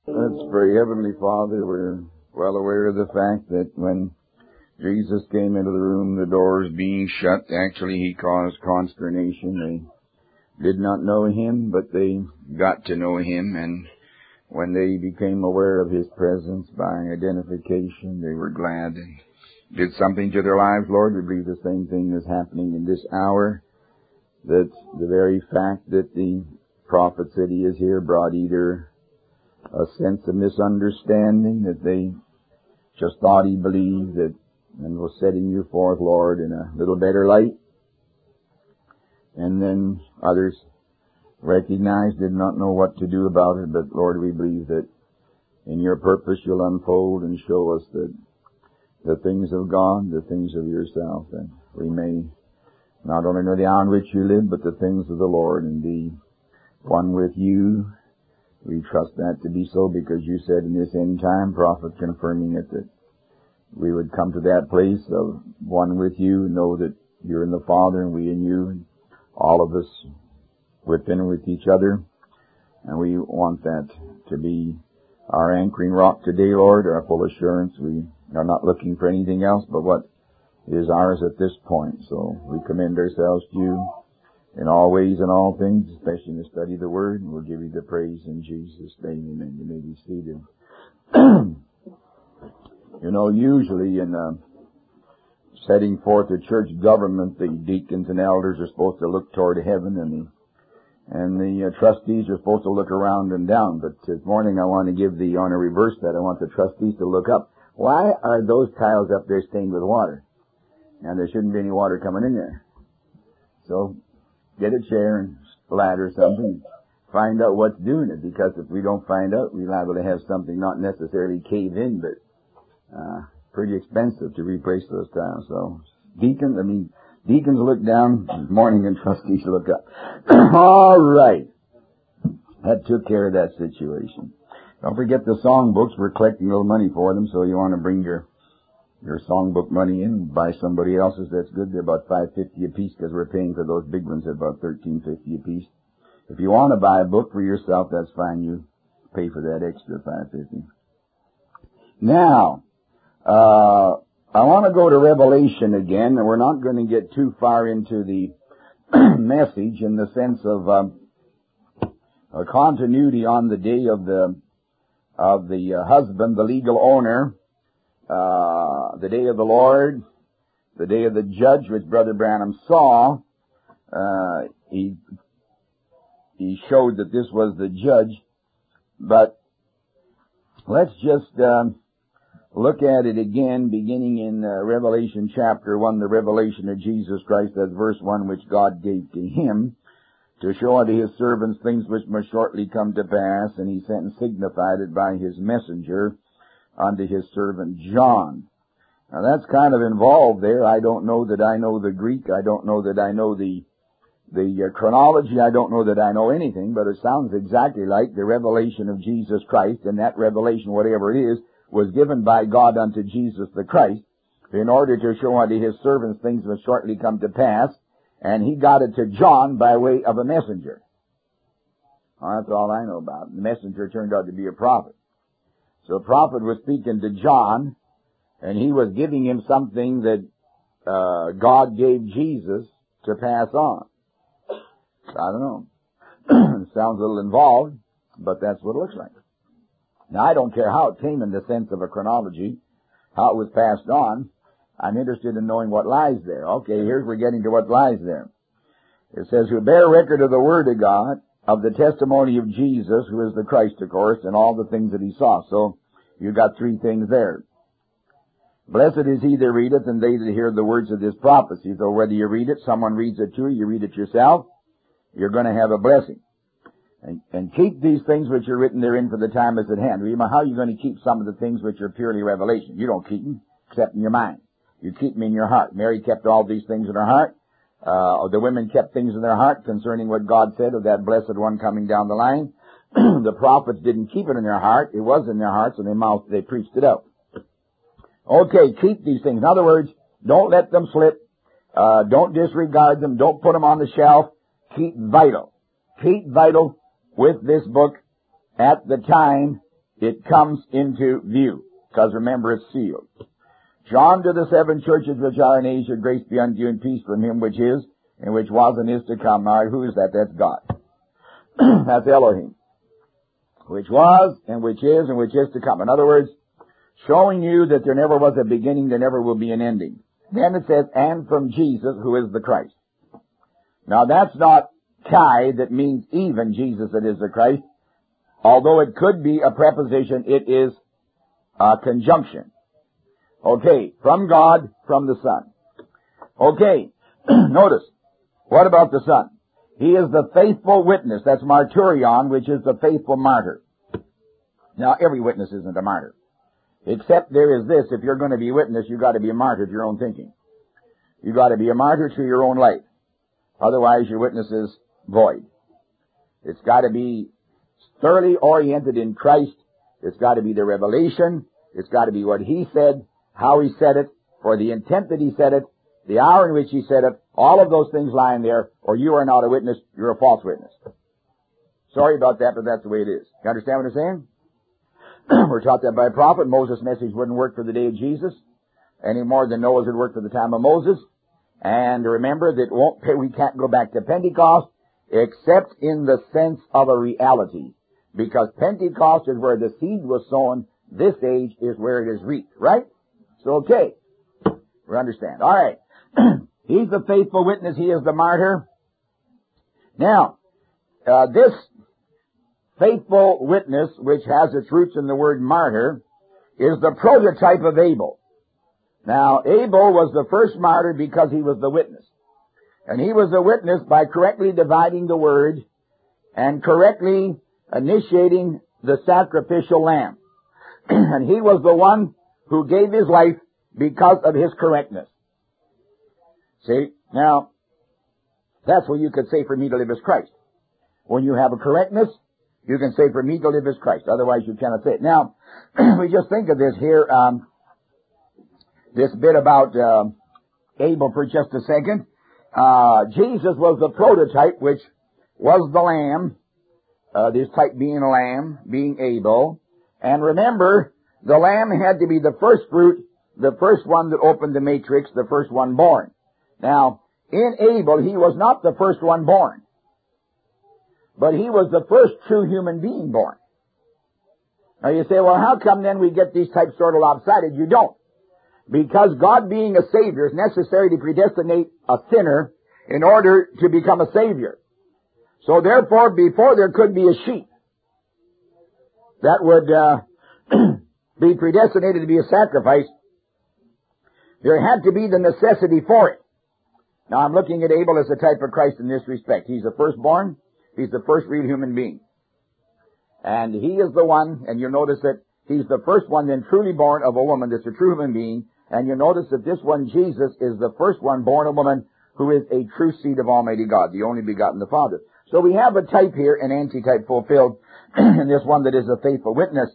Let's pray. Heavenly Father, we're well aware of the fact that when Jesus came into the room, the doors being shut, actually He caused consternation. They did not know Him, but they got to know Him, and when they became aware of His presence by identification, they were glad and did something to their lives. Lord, we believe the same thing is happening in this hour, that the very fact that the prophet said He is here brought either a sense of misunderstanding, that they just thought He believed it and was setting You forth, Lord, in a little better light. And then others recognized, did not know what to do about it, but Lord, we believe that in Your purpose You'll unfold and show us that the things of God, the things of Yourself, and we may not only know the hour in which You live, but the things of the Lord, and be one with You. We trust that to be so, because You said in this end time, prophet confirming it, that we would come to that place of one with You, know that You're in the Father and we in You, and all of us within and with each other. And we want that to be our anchoring rock today, Lord, our full assurance. We are not looking for anything else but what is ours at this point. So we commend ourselves to You in all ways and all things, especially in the study of the Word, and we'll give You the praise in Jesus' name. Amen. You may be seated. You know, usually in setting forth a church government, the deacons and elders are supposed to look toward heaven, and the trustees are supposed to look around and down. But this morning I want to reverse that. I want the trustees to look up. Why are those tiles up there stained with water? And there shouldn't be any water coming in there. So get a chair and ladder or something. Find out what's doing it, because if we don't find out, we're liable to have something not necessarily cave in, but pretty expensive to replace those tiles. So deacons look down this morning and trustees look up. All right. That took care of that situation. Don't forget the songbooks. We're collecting a little money for them, so you want to bring your songbook money in and buy somebody else's. That's good. They're about $5.50 a piece, because we're paying for those big ones at about $13.50 a piece. If you want to buy a book for yourself, that's fine. You pay for that extra $5.50. Now, I want to go to Revelation again, and we're not going to get too far into the message in the sense of a continuity on the day of the husband, the legal owner, the day of the Lord, the day of the judge, which Brother Branham saw. He showed that this was the judge, but let's just look at it again, beginning in Revelation chapter 1, the revelation of Jesus Christ, that's verse 1, which God gave to Him to show unto His servants things which must shortly come to pass, and He sent and signified it by His messenger unto His servant John. Now that's kind of involved there. I don't know that I know the Greek. I don't know that I know the chronology. I don't know that I know anything, but it sounds exactly like the revelation of Jesus Christ, and that revelation, whatever it is, was given by God unto Jesus the Christ in order to show unto His servants things must shortly come to pass, and He got it to John by way of a messenger. Well, that's all I know about it. The messenger turned out to be a prophet. So a prophet was speaking to John, and he was giving him something that God gave Jesus to pass on. I don't know. Sounds a little involved, but that's what it looks like. Now, I don't care how it came in the sense of a chronology, how it was passed on. I'm interested in knowing what lies there. Okay, we're getting to what lies there. It says, who bear record of the Word of God, of the testimony of Jesus, who is the Christ, of course, and all the things that He saw. So, you got three things there. Blessed is he that readeth, and they that hear the words of this prophecy. So whether you read it, someone reads it to you, you read it yourself, you're going to have a blessing. And keep these things which are written therein, for the time is at hand. How are you going to keep some of the things which are purely revelation? You don't keep them, except in your mind. You keep them in your heart. Mary kept all these things in her heart. The women kept things in their heart concerning what God said of that blessed one coming down the line. The prophets didn't keep it in their heart. It was in their hearts, and they preached it out. Okay, keep these things. In other words, don't let them slip. Don't disregard them. Don't put them on the shelf. Keep vital. Keep vital with this book at the time it comes into view. Because remember, it's sealed. John to the 7 churches which are in Asia, grace be unto you and peace from him which is, and which was and is to come. Now, who is that? That's God. That's Elohim. Which was, and which is, and which is to come. In other words, showing you that there never was a beginning, there never will be an ending. Then it says, and from Jesus, who is the Christ. Now, that's not Kai, that means even Jesus that is the Christ. Although it could be a preposition, it is a conjunction. Okay, from God, from the Son. Okay, notice, what about the Son? He is the faithful witness. That's martyrion, which is the faithful martyr. Now, every witness isn't a martyr. Except there is this, if you're going to be a witness, you've got to be a martyr to your own thinking. You've got to be a martyr to your own life. Otherwise, your witness is void. It's got to be thoroughly oriented in Christ. It's got to be the revelation. It's got to be what He said, how He said it, for the intent that He said it, the hour in which He said it, all of those things lying there, or you are not a witness, you're a false witness. Sorry about that, but that's the way it is. You understand what I'm saying? We're taught that by a prophet. Moses' message wouldn't work for the day of Jesus any more than Noah's had worked for the time of Moses. And remember that we can't go back to Pentecost except in the sense of a reality. Because Pentecost is where the seed was sown. This age is where it is reaped. Right? So, okay. We understand. All right. He's the faithful witness. He is the martyr. Now, this faithful witness, which has its roots in the word martyr, is the prototype of Abel. Now, Abel was the first martyr because he was the witness. And he was a witness by correctly dividing the word and correctly initiating the sacrificial lamb. And he was the one who gave his life because of his correctness. See? Now, that's what you could say for me to live as Christ. When you have a correctness, you can say for me to live as Christ. Otherwise, you cannot say it. Now, we just think of this here, this bit about Abel for just a second. Jesus was the prototype, which was the lamb, this type being a lamb, being Abel. And remember, the lamb had to be the first fruit, the first one that opened the matrix, the first one born. Now, in Abel, he was not the first one born, but he was the first true human being born. Now you say, well, how come then we get these types sort of lopsided? You don't. Because God being a Savior is necessary to predestinate a sinner in order to become a Savior. So therefore, before there could be a sheep that would be predestinated to be a sacrifice, there had to be the necessity for it. Now I'm looking at Abel as a type of Christ in this respect. He's the firstborn. He's the first real human being. And he is the one, and you notice that he's the first one then truly born of a woman that's a true human being. And you notice that this one, Jesus, is the first one born of a woman who is a true seed of Almighty God, the only begotten of the Father. So we have a type here, an antitype fulfilled, in this one that is a faithful witness.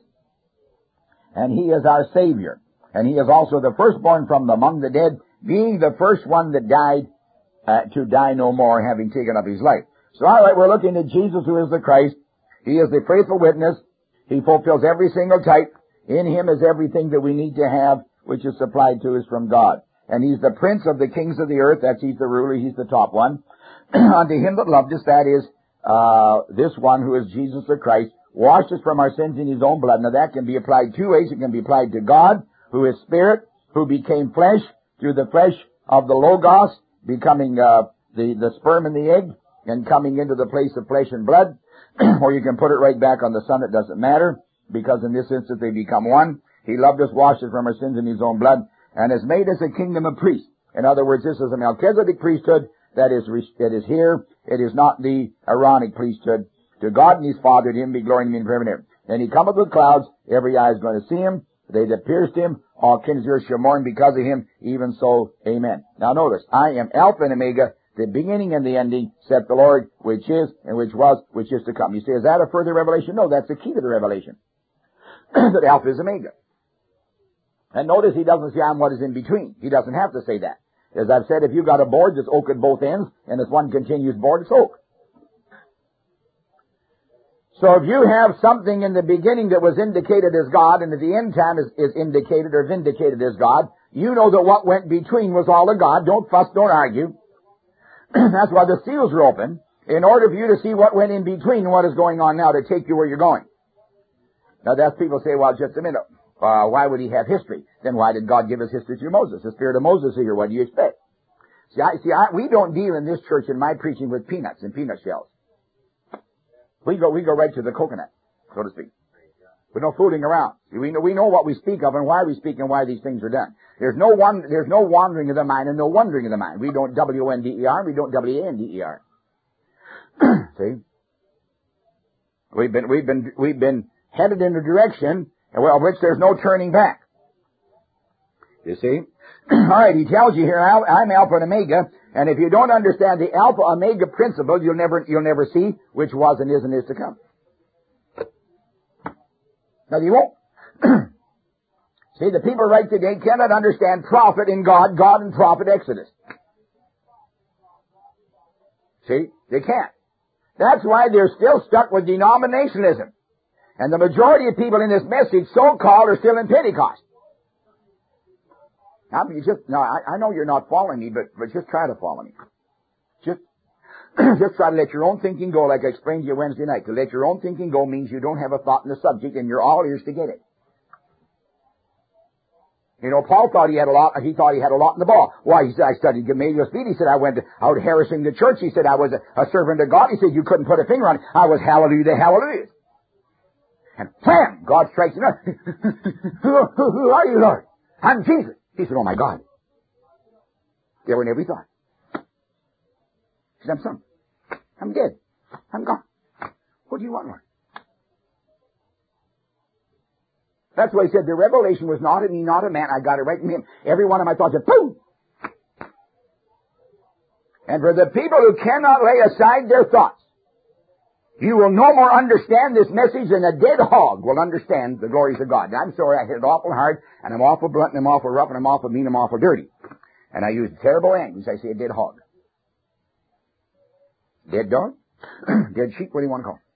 And he is our Savior. And he is also the firstborn from among the dead, being the first one that died to die no more, having taken up his life. So all right, we're looking at Jesus, who is the Christ. He is the faithful witness. He fulfills every single type. In him is everything that we need to have, which is supplied to us from God. And he's the prince of the kings of the earth. That's he's the ruler. He's the top one. Unto him that loved us, that is, this one who is Jesus the Christ, washed us from our sins in his own blood. Now that can be applied two ways. It can be applied to God, who is spirit, who became flesh through the flesh of the Logos, becoming the sperm and the egg, and coming into the place of flesh and blood. Or you can put it right back on the Son. It doesn't matter, because in this instance they become one. He loved us, washed us from our sins in his own blood, and has made us a kingdom of priests. In other words, this is a Melchizedek priesthood that is here. It is not the Aaronic priesthood. To God and his Father, to him be glory and dominion forever and ever. And he cometh with clouds, every eye is going to see him. They that pierced him, all kings of earth shall mourn because of him, even so, amen. Now notice, I am Alpha and Omega, the beginning and the ending, saith the Lord, which is, and which was, which is to come. You say, is that a further revelation? No, that's the key to the revelation. That Alpha is Omega. And notice he doesn't say, I'm what is in between. He doesn't have to say that. As I've said, if you've got a board that's oak at both ends, and it's one continuous board, it's oak. So if you have something in the beginning that was indicated as God, and at the end time is indicated or vindicated as God, you know that what went between was all of God. Don't fuss, don't argue. That's why the seals are open, in order for you to see what went in between and what is going on now to take you where you're going. Now that's people say, well, just a minute. Why would he have history? Then why did God give us history through Moses? The spirit of Moses is here. What do you expect? We don't deal in this church in my preaching with peanuts and peanut shells. We go right to the coconut, so to speak. We're no fooling around. We know what we speak of and why we speak and why these things are done. There's no wandering of the mind and no wondering of the mind. We don't W-O-N-D-E-R, we don't W-A-N-D-E-R. See? We've been headed in a direction of which there's no turning back. You see? Alright, he tells you here, I'm Alpha and Omega, and if you don't understand the Alpha Omega principle, you'll never see which was and is to come. Now you won't. See, the people right today cannot understand prophet in God, God and prophet Exodus. See? They can't. That's why they're still stuck with denominationalism. And the majority of people in this message, so-called, are still in Pentecost. I know you're not following me, but just try to follow me. Just try to let your own thinking go, like I explained to you Wednesday night. To let your own thinking go means you don't have a thought in the subject and you're all ears to get it. You know, Paul thought he had a lot in the ball. Why? He said, I studied Gamaliel's feet. He said, I went out harassing the church. He said, I was a servant of God. He said, you couldn't put a finger on it. I was hallelujah the hallelujah. And wham! God strikes him. Who are you, Lord? I'm Jesus. He said, oh my God. They were in every thought. He said, I'm son. I'm dead. I'm gone. What do you want, Lord? That's why he said the revelation was not in me, not a man. I got it right in him. Every one of my thoughts said, boom! And for the people who cannot lay aside their thoughts, you will no more understand this message than a dead hog will understand the glories of God. Now, I'm sorry, I hit it awful hard, and I'm awful blunt, and I'm awful rough, and I'm awful mean, and I'm awful dirty. And I use terrible language. I say a dead hog. Dead dog? Dead sheep? What do you want to call it?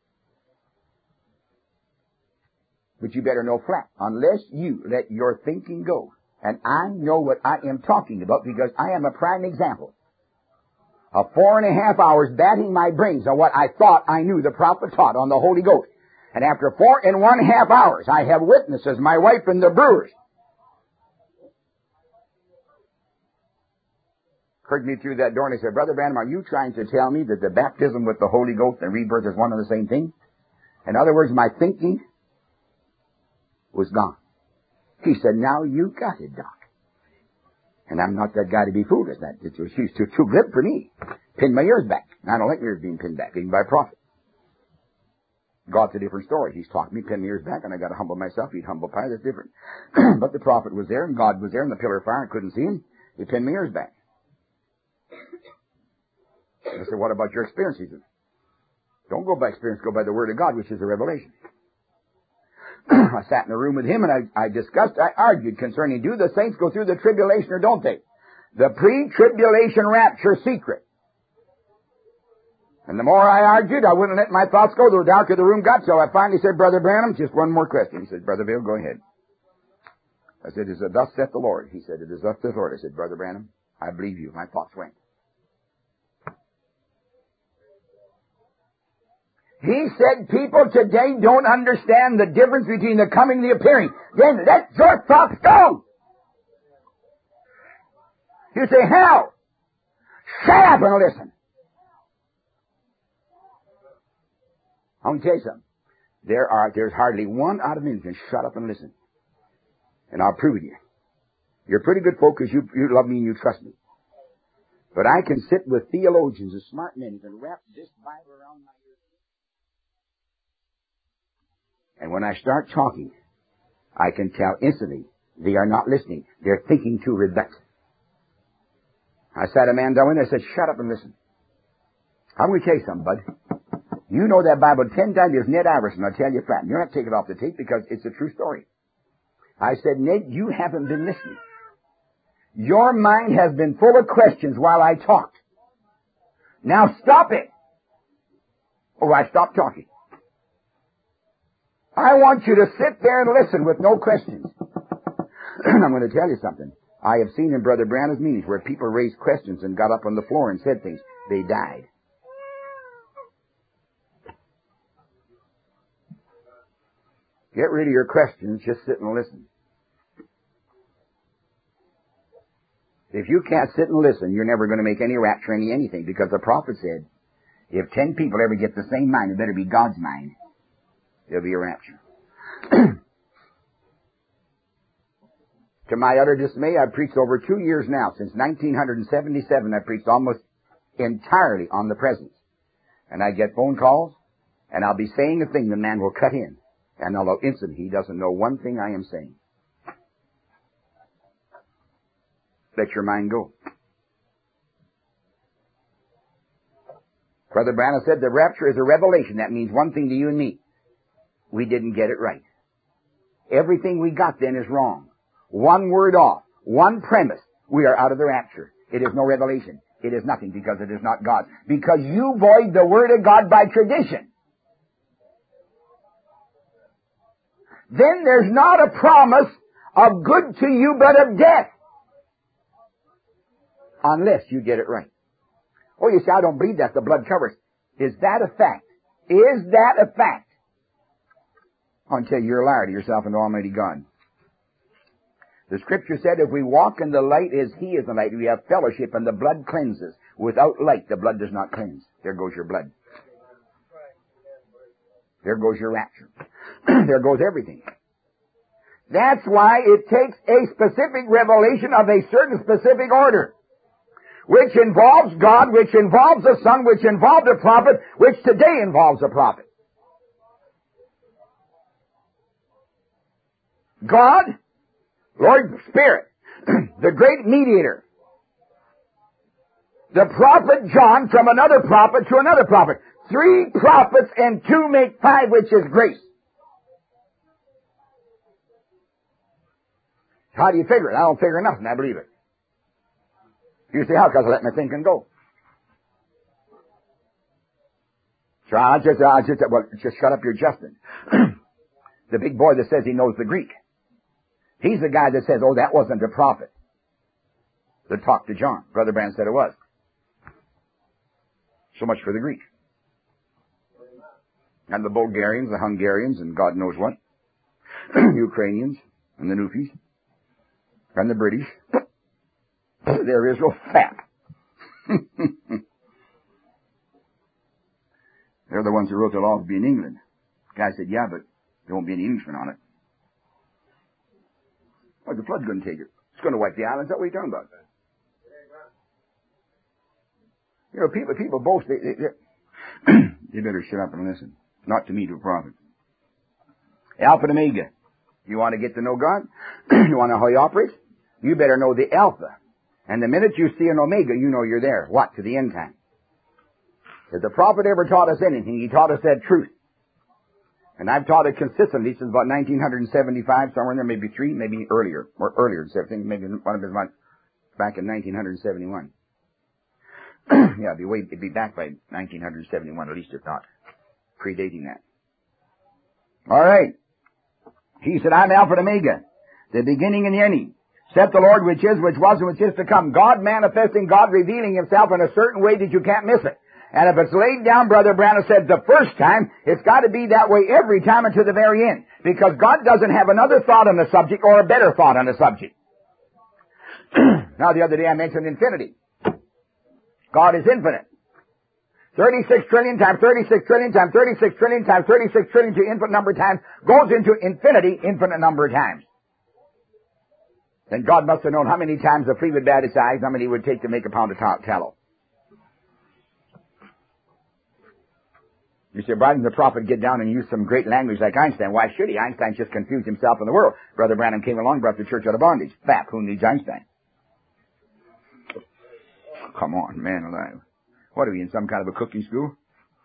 But you better know flat, unless you let your thinking go. And I know what I am talking about because I am a prime example of 4.5 hours batting my brains on what I thought I knew the prophet taught on the Holy Ghost. And after 4.5 hours, I have witnesses, my wife and the brewers, heard me through that door and they said, Brother Branham, are you trying to tell me that the baptism with the Holy Ghost and rebirth is one and the same thing? In other words, my thinking was gone. He said, now you got it, Doc. And I'm not that guy to be fooled as that. She's too glib for me. Pin my ears back. I don't like my ears being pinned back, even by a prophet. God's a different story. He's taught me, pin my ears back, and I got to humble myself, eat humble pie. That's different. But the prophet was there, and God was there in the pillar of fire. I couldn't see him. He pinned my ears back. I said, what about your experience? He said, don't go by experience, go by the Word of God, which is a revelation. I sat in a room with him and I argued concerning, do the saints go through the tribulation or don't they? The pre-tribulation rapture secret. And the more I argued, I wouldn't let my thoughts go. The darker the room got, so I finally said, Brother Branham, just one more question. He said, Brother Bill, go ahead. I said, is it thus saith the Lord? He said, it is thus saith the Lord. I said, Brother Branham, I believe you. My thoughts went. He said people today don't understand the difference between the coming and the appearing. Then let your thoughts go. You say, how? Shut up and listen. I'm going to tell you something. There's hardly one out of men who can shut up and listen. And I'll prove it to you. You're pretty good folk because you love me and you trust me. But I can sit with theologians and smart men who can wrap this Bible around my ears. And when I start talking, I can tell instantly they are not listening. They're thinking to rebut. I sat a man down and I said, shut up and listen. I'm going to tell you something, bud. You know that Bible 10 times. There's Ned Iverson. I'll tell you flat. You're not taking it off the tape because it's a true story. I said, Ned, you haven't been listening. Your mind has been full of questions while I talked. Now stop it. Oh, I stopped talking. I want you to sit there and listen with no questions. I'm going to tell you something. I have seen in Brother Branham's meetings where people raised questions and got up on the floor and said things. They died. Get rid of your questions. Just sit and listen. If you can't sit and listen, you're never going to make any rapture, anything, because the prophet said, if 10 people ever get the same mind, it better be God's mind. There'll be a rapture. To my utter dismay, I've preached over 2 years now. Since 1977, I've preached almost entirely on the presence. And I get phone calls, and I'll be saying a thing, the man will cut in. And although instantly he doesn't know one thing I am saying. Let your mind go. Brother Branham said the rapture is a revelation. That means one thing to you and me. We didn't get it right. Everything we got then is wrong. One word off. One premise. We are out of the rapture. It is no revelation. It is nothing because it is not God. Because you void the Word of God by tradition. Then there's not a promise of good to you but of death. Unless you get it right. Oh, you say, I don't believe that. The blood covers. Is that a fact? Is that a fact? Until you're a liar to yourself and to Almighty God. The Scripture said, if we walk in the light as He is in the light, we have fellowship and the blood cleanses. Without light, the blood does not cleanse. There goes your blood. There goes your rapture. There goes everything. That's why it takes a specific revelation of a certain specific order, which involves God, which involves the Son, which involves a prophet, which today involves a prophet. God, Lord Spirit, the great mediator. The prophet John from another prophet to another prophet. 3 prophets and 2 make 5, which is grace. How do you figure it? I don't figure nothing. I believe it. You say, how? Because I let my thinking go. So just shut up your Justin. The big boy that says he knows the Greek. He's the guy that says, oh, that wasn't a prophet that talked to John. Brother Branham said it was. So much for the Greek. And the Bulgarians, the Hungarians, and God knows what. Ukrainians, and the Newfies, and the British. There is no fat. They're the ones who wrote the law to be in England. The guy said, yeah, but there won't be any Englishmen on it. Well, the flood's going to take it. It's going to wipe the islands. That's what you're talking about. You know, people boast. You better shut up and listen. Not to me, to a prophet. Alpha and Omega. You want to get to know God? You want to know how He operates? You better know the Alpha. And the minute you see an Omega, you know you're there. What? To the end time. If the prophet ever taught us anything, he taught us that truth. And I've taught it consistently since about 1975, somewhere in there, maybe 3, maybe earlier, or earlier, maybe one of his months back in 1971. Yeah, it'd be back by 1971, at least if not predating that. All right. He said, I'm Alpha and Omega, the beginning and the ending. Saith the Lord, which is, which was, and which is to come. God manifesting, God revealing Himself in a certain way that you can't miss it. And if it's laid down, Brother Branham said, the first time, it's got to be that way every time until the very end. Because God doesn't have another thought on the subject or a better thought on the subject. Now, the other day I mentioned infinity. God is infinite. 36 trillion times 36 trillion times 36 trillion times 36 trillion to infinite number of times goes into infinity infinite number of times. Then God must have known how many times a flea would bat its eyes, how many it would take to make a pound of tallow. You say, why didn't the prophet get down and use some great language like Einstein? Why should he? Einstein just confused himself in the world. Brother Branham came along, brought the church out of bondage. Fap, who needs Einstein? Come on, man alive. What are we, in some kind of a cooking school?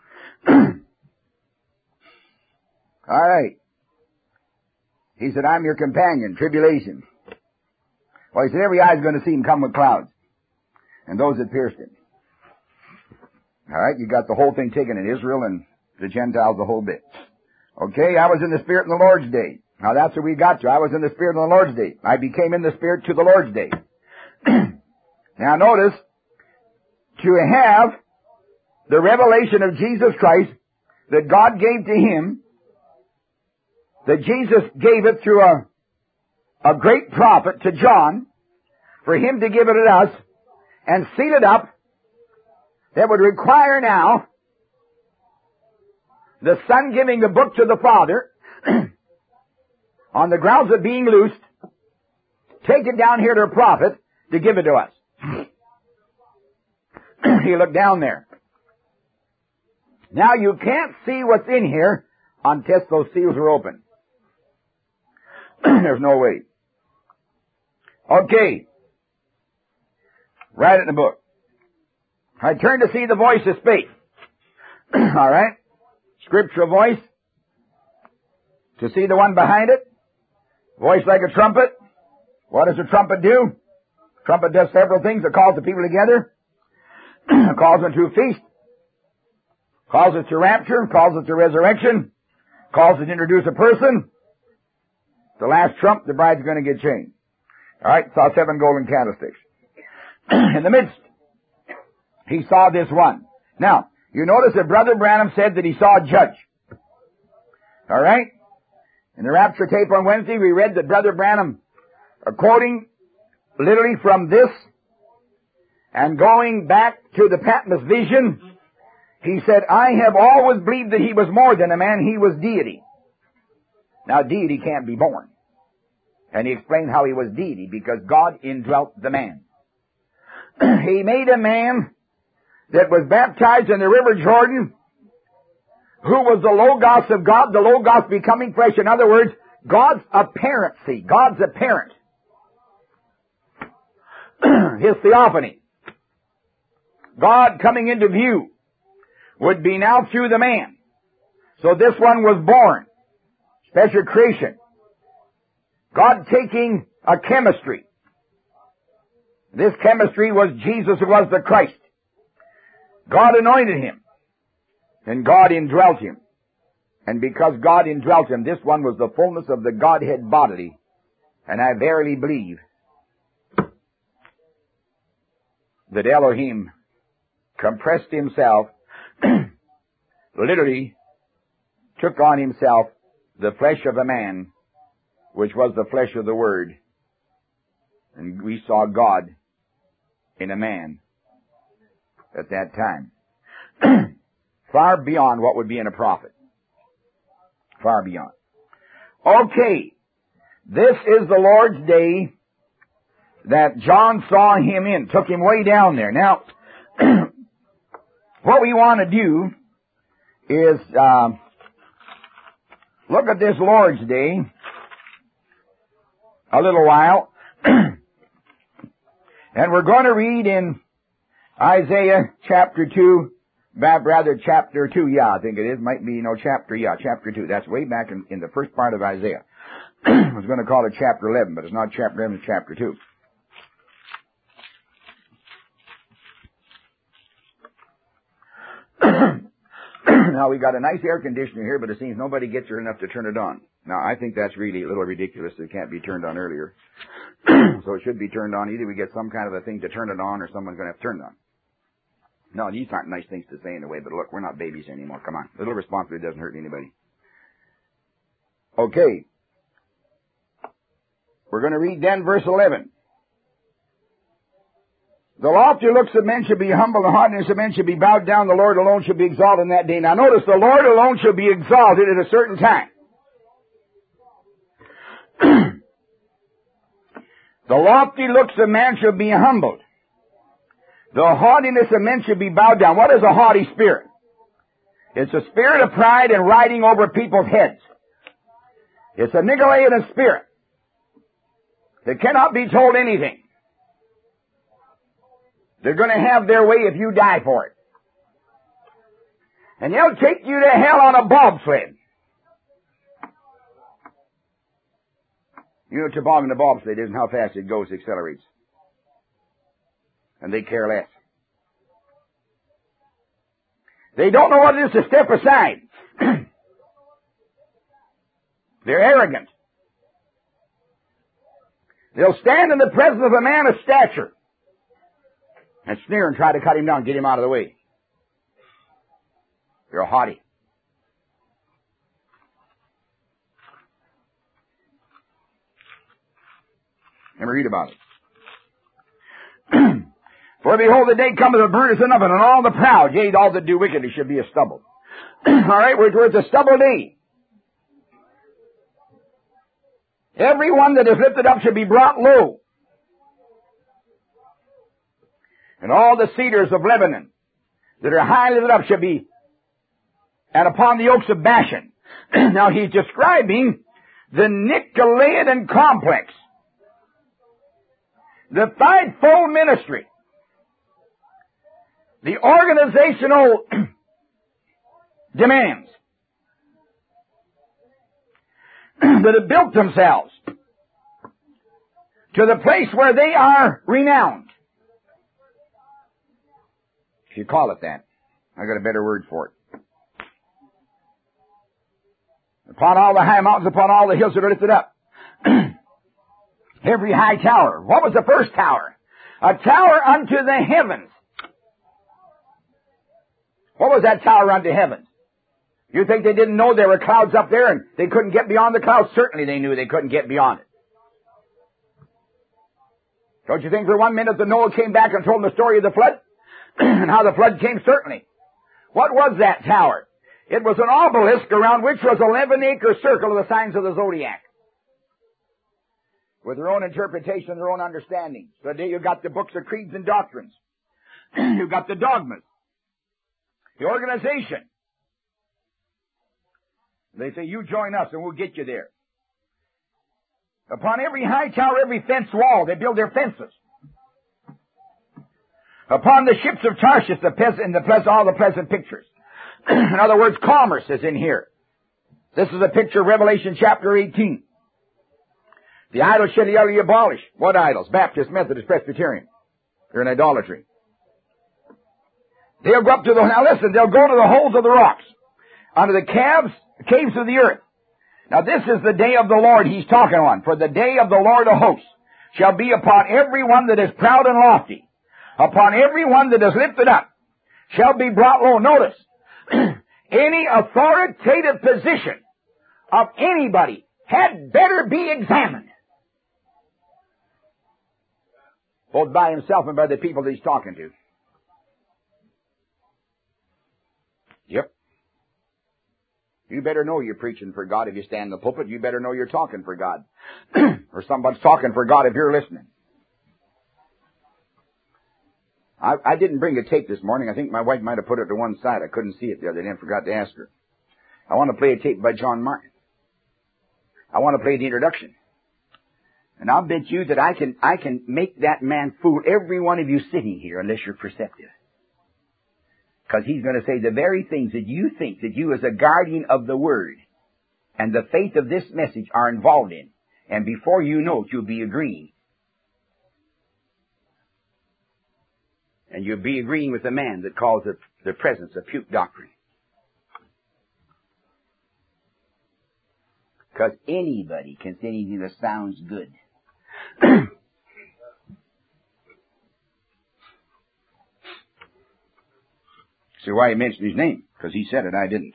All right. He said, I'm your companion, tribulation. Well, he said, every eye is going to see Him come with clouds. And those that pierced Him. All right, you got the whole thing taken in Israel and the Gentiles, the whole bit. Okay, I was in the Spirit in the Lord's day. Now that's where we got to. I was in the Spirit in the Lord's day. I became in the Spirit to the Lord's day. Now notice, to have the revelation of Jesus Christ that God gave to him, that Jesus gave it through a great prophet to John, for him to give it to us and seal it up, that would require now the Son giving the book to the Father on the grounds of being loosed, take it down here to a prophet to give it to us. You look down there. Now you can't see what's in here until those seals are open. There's no way. Okay. Write it in the book. I turned to see the voice that spake. All right. Scriptural voice. To see the one behind it. Voice like a trumpet. What does a trumpet do? Trumpet does several things. It calls the people together. Calls them to a feast. Calls it to rapture. Calls it to resurrection. Calls it to introduce a person. The last trump, the bride's going to get changed. All right. Saw 7 golden candlesticks. In the midst, he saw this one. Now, you notice that Brother Branham said that he saw a judge. All right? In the rapture tape on Wednesday, we read that Brother Branham, quoting literally from this and going back to the Patmos vision, he said, I have always believed that he was more than a man, he was deity. Now, deity can't be born. And he explained how he was deity, because God indwelt the man. He made a man that was baptized in the river Jordan, who was the Logos of God, the Logos becoming flesh. In other words, God's apparency, God's apparent. His theophany. God coming into view would be now through the man. So this one was born. Special creation. God taking a chemistry. This chemistry was Jesus, who was the Christ. God anointed him. And God indwelt him. And because God indwelt him, this one was the fullness of the Godhead bodily. And I verily believe that Elohim compressed himself, literally took on himself the flesh of a man, which was the flesh of the Word. And we saw God in a man at that time. Far beyond what would be in a prophet. Far beyond. Okay. This is the Lord's day that John saw him in. Took him way down there. Now, what we want to do is look at this Lord's day a little while. And we're going to read in Isaiah chapter 2, rather chapter 2, I think it is. Might be, chapter 2. That's way back in the first part of Isaiah. I was going to call it chapter 11, but it's not chapter 11, it's chapter 2. Now, we got a nice air conditioner here, but it seems nobody gets here enough to turn it on. Now, I think that's really a little ridiculous. It can't be turned on earlier. So it should be turned on. Either we get some kind of a thing to turn it on, or someone's going to have to turn it on. No, these aren't nice things to say in a way, but look, we're not babies anymore. Come on. A little responsibility doesn't hurt anybody. Okay. We're going to read then verse 11. The lofty looks of men shall be humble, the haughtiness of men shall be bowed down, the Lord alone shall be exalted in that day. Now notice, the Lord alone shall be exalted at a certain time. The lofty looks of man shall be humbled. The haughtiness of men shall be bowed down. What is a haughty spirit? It's a spirit of pride and riding over people's heads. It's a Nicolaitanic spirit that cannot be told anything. They're going to have their way if you die for it. And they'll take you to hell on a bobsled. You know, toboggan, the bobsled isn't how fast it goes, it accelerates. And they care less. They don't know what it is to step aside. They're arrogant. They'll stand in the presence of a man of stature and sneer and try to cut him down, get him out of the way. They're haughty. Let me read about it. For behold, the day cometh that burneth in oven, and all the proud, yea, all that do wickedly, shall be as stubble. All right, we're at the stubble day. Every one that is lifted up shall be brought low. And all the cedars of Lebanon that are high lifted up shall be, and upon the oaks of Bashan. Now he's describing the Nicolaitan complex. The fivefold ministry. The organizational demands that have built themselves to the place where they are renowned. If you call it that. I got a better word for it. Upon all the high mountains, upon all the hills that are lifted up. Every high tower. What was the first tower? A tower unto the heavens. What was that tower unto heavens? You think they didn't know there were clouds up there and they couldn't get beyond the clouds? Certainly they knew they couldn't get beyond it. Don't you think for 1 minute that Noah came back and told them the story of the flood? And how the flood came? Certainly. What was that tower? It was an obelisk around which was 11-acre circle of the signs of the zodiac. With their own interpretation, their own understanding. So today you've got the books of creeds and doctrines. You've got the dogmas. The organization. They say, you join us and we'll get you there. Upon every high tower, every fence wall, they build their fences. Upon the ships of Tarshish, all the pleasant pictures. In other words, commerce is in here. This is a picture of Revelation chapter 18. The idols shall be abolished. What idols? Baptist, Methodist, Presbyterian. They're in idolatry. They'll go up to now listen, they'll go to the holes of the rocks, under the caves of the earth. Now this is the day of the Lord he's talking on. For the day of the Lord of hosts shall be upon every one that is proud and lofty. Upon every one that is lifted up shall be brought low. Notice, any authoritative position of anybody had better be examined. Both by himself and by the people that he's talking to. Yep. You better know you're preaching for God if you stand in the pulpit. You better know you're talking for God. Or somebody's talking for God if you're listening. I didn't bring a tape this morning. I think my wife might have put it to one side. I couldn't see it the other day and forgot to ask her. I want to play a tape by John Martin. I want to play the introduction. And I'll bet you that I can make that man fool every one of you sitting here unless you're perceptive. Because he's going to say the very things that you think that you as a guardian of the Word and the faith of this message are involved in. And before you know it, you'll be agreeing. And you'll be agreeing with the man that calls the presence a puke doctrine. Because anybody can say anything that sounds good. See why he mentioned his name? Because he said it, I didn't.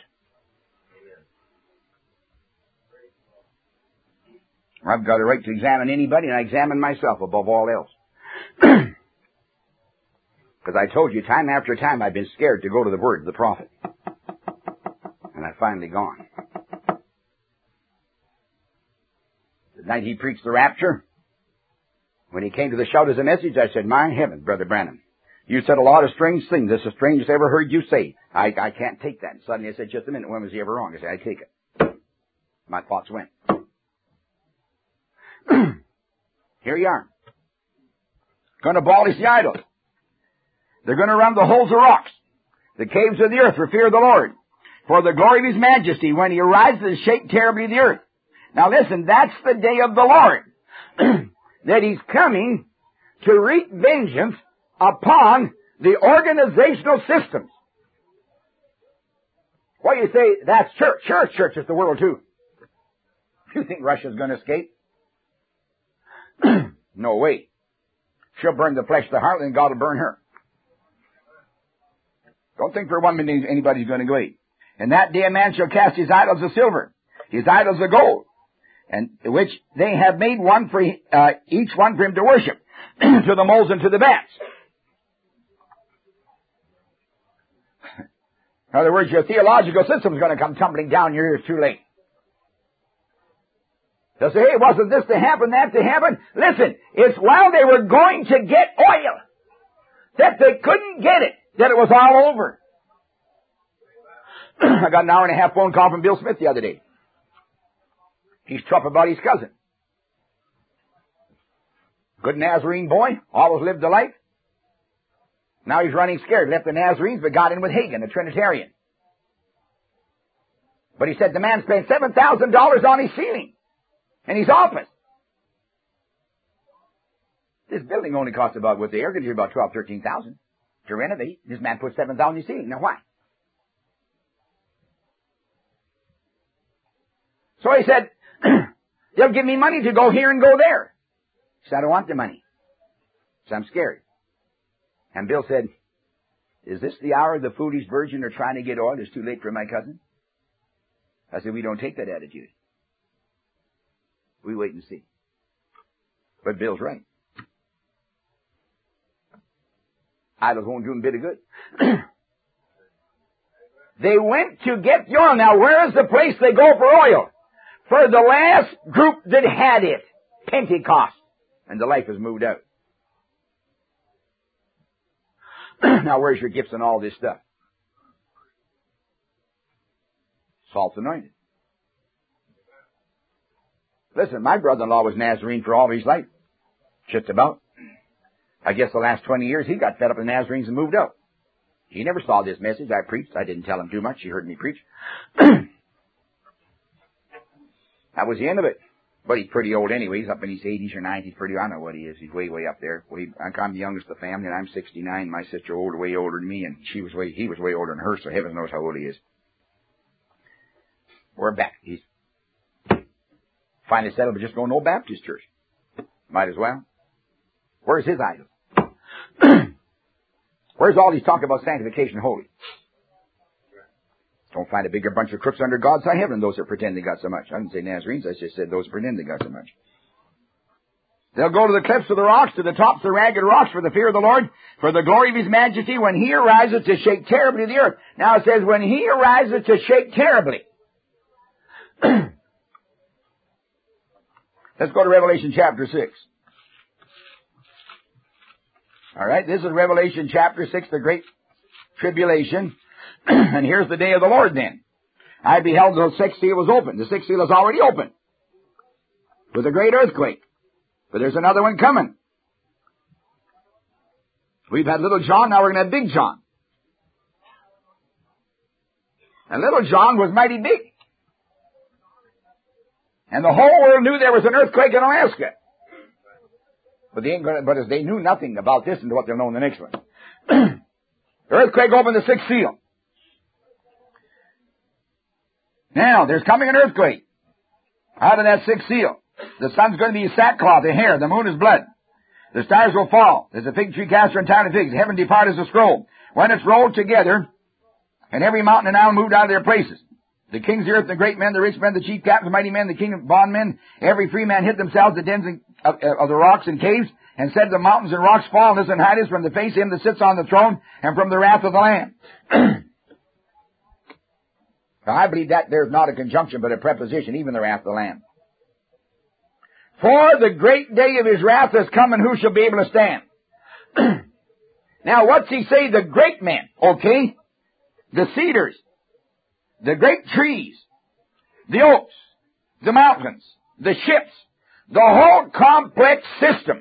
I've got a right to examine anybody, and I examine myself above all else. Because I told you time after time I've been scared to go to the word of the prophet. And I've finally gone. The night he preached the rapture, when he came to the shout as a message, I said, my heavens, Brother Branham, you said a lot of strange things. This is the strangest I ever heard you say. I can't take that. And suddenly I said, just a minute, when was he ever wrong? I said, I take it. My thoughts went. Here you are. Going to abolish the idols. They're going to run the holes of rocks, the caves of the earth for fear of the Lord, for the glory of his majesty when he arises to shake terribly the earth. Now listen, that's the day of the Lord, that he's coming to wreak vengeance upon the organizational systems. What do you say? That's church. Church is the world too. You think Russia's going to escape? No way. She'll burn the flesh of the heart, and God will burn her. Don't think for 1 minute anybody's going to go eat. And that day a man shall cast his idols of silver, his idols of gold, and which they have made one for each one for him to worship, to the moles and to the bats. In other words, your theological system is going to come tumbling down your ears too late. They'll say, hey, wasn't this to happen, that to happen? Listen, it's while they were going to get oil that they couldn't get it, that it was all over. I got an hour and a half phone call from Bill Smith the other day. He's tough about his cousin. Good Nazarene boy, always lived the life. Now he's running scared. Left the Nazarenes, but got in with Hagen, a Trinitarian. But he said the man spent $7,000 on his ceiling and his office. This building only costs about, with the air conditioner, about $12,000-13,000 to renovate. This man put $7,000 on his ceiling. Now why? So he said, they'll give me money to go here and go there. He said, I don't want the money. He said, I'm scared. And Bill said, is this the hour the foolish virgin are trying to get oil? It's too late for my cousin. I said, we don't take that attitude. We wait and see. But Bill's right. Idols won't do him a bit of good. They went to get the oil. Now, where is the place they go for oil? For the last group that had it, Pentecost. And the life has moved out. Now, where's your gifts and all this stuff? Salt's anointed. Listen, my brother-in-law was Nazarene for all his life. Just about. I guess the last 20 years he got fed up with Nazarenes and moved out. He never saw this message I preached. I didn't tell him too much. He heard me preach. That was the end of it. But he's pretty old anyway. He's up in his 80s or 90s. Pretty, I don't know what he is. He's way, way up there. I'm the youngest of the family, and I'm 69. My sister way older than me, and he was way older than her, so heaven knows how old he is. We're back. He's finally settled, but just going to no Baptist church. Might as well. Where's his idol? Where's all these talk about sanctification holy? Don't find a bigger bunch of crooks under God's high heaven than those that pretend they got so much. I didn't say Nazarenes, I just said those that pretend they got so much. They'll go to the cliffs of the rocks, to the tops of the ragged rocks for the fear of the Lord, for the glory of His majesty, when He arises to shake terribly the earth. Now it says, when He arises to shake terribly. Let's go to Revelation chapter 6. All right, this is Revelation chapter 6, the great tribulation. And here's the day of the Lord then. I beheld the sixth seal was open. The sixth seal is already open with a great earthquake. But there's another one coming. We've had little John, now we're going to have big John. And little John was mighty big. And the whole world knew there was an earthquake in Alaska. But they knew nothing about this and what they'll know in the next one. The earthquake opened the sixth seal. Now, there's coming an earthquake out of that sixth seal. The sun's going to be sackcloth, the hair. The moon is blood. The stars will fall. There's a fig tree cast her entire figs. Heaven depart as a scroll. When it's rolled together, and every mountain and island moved out of their places. The kings of the earth, the great men, the rich men, the chief captains, the mighty men, the king of bondmen, every free man hid themselves in the dens of the rocks and caves, and said the mountains and rocks, fall on us and hide us from the face of Him that sits on the throne, and from the wrath of the Lamb. Now, I believe that there's not a conjunction, but a preposition, even the wrath of the Lamb. For the great day of His wrath has come, and who shall be able to stand? Now, what's He say? The great men, okay? The cedars, the great trees, the oaks, the mountains, the ships, the whole complex system,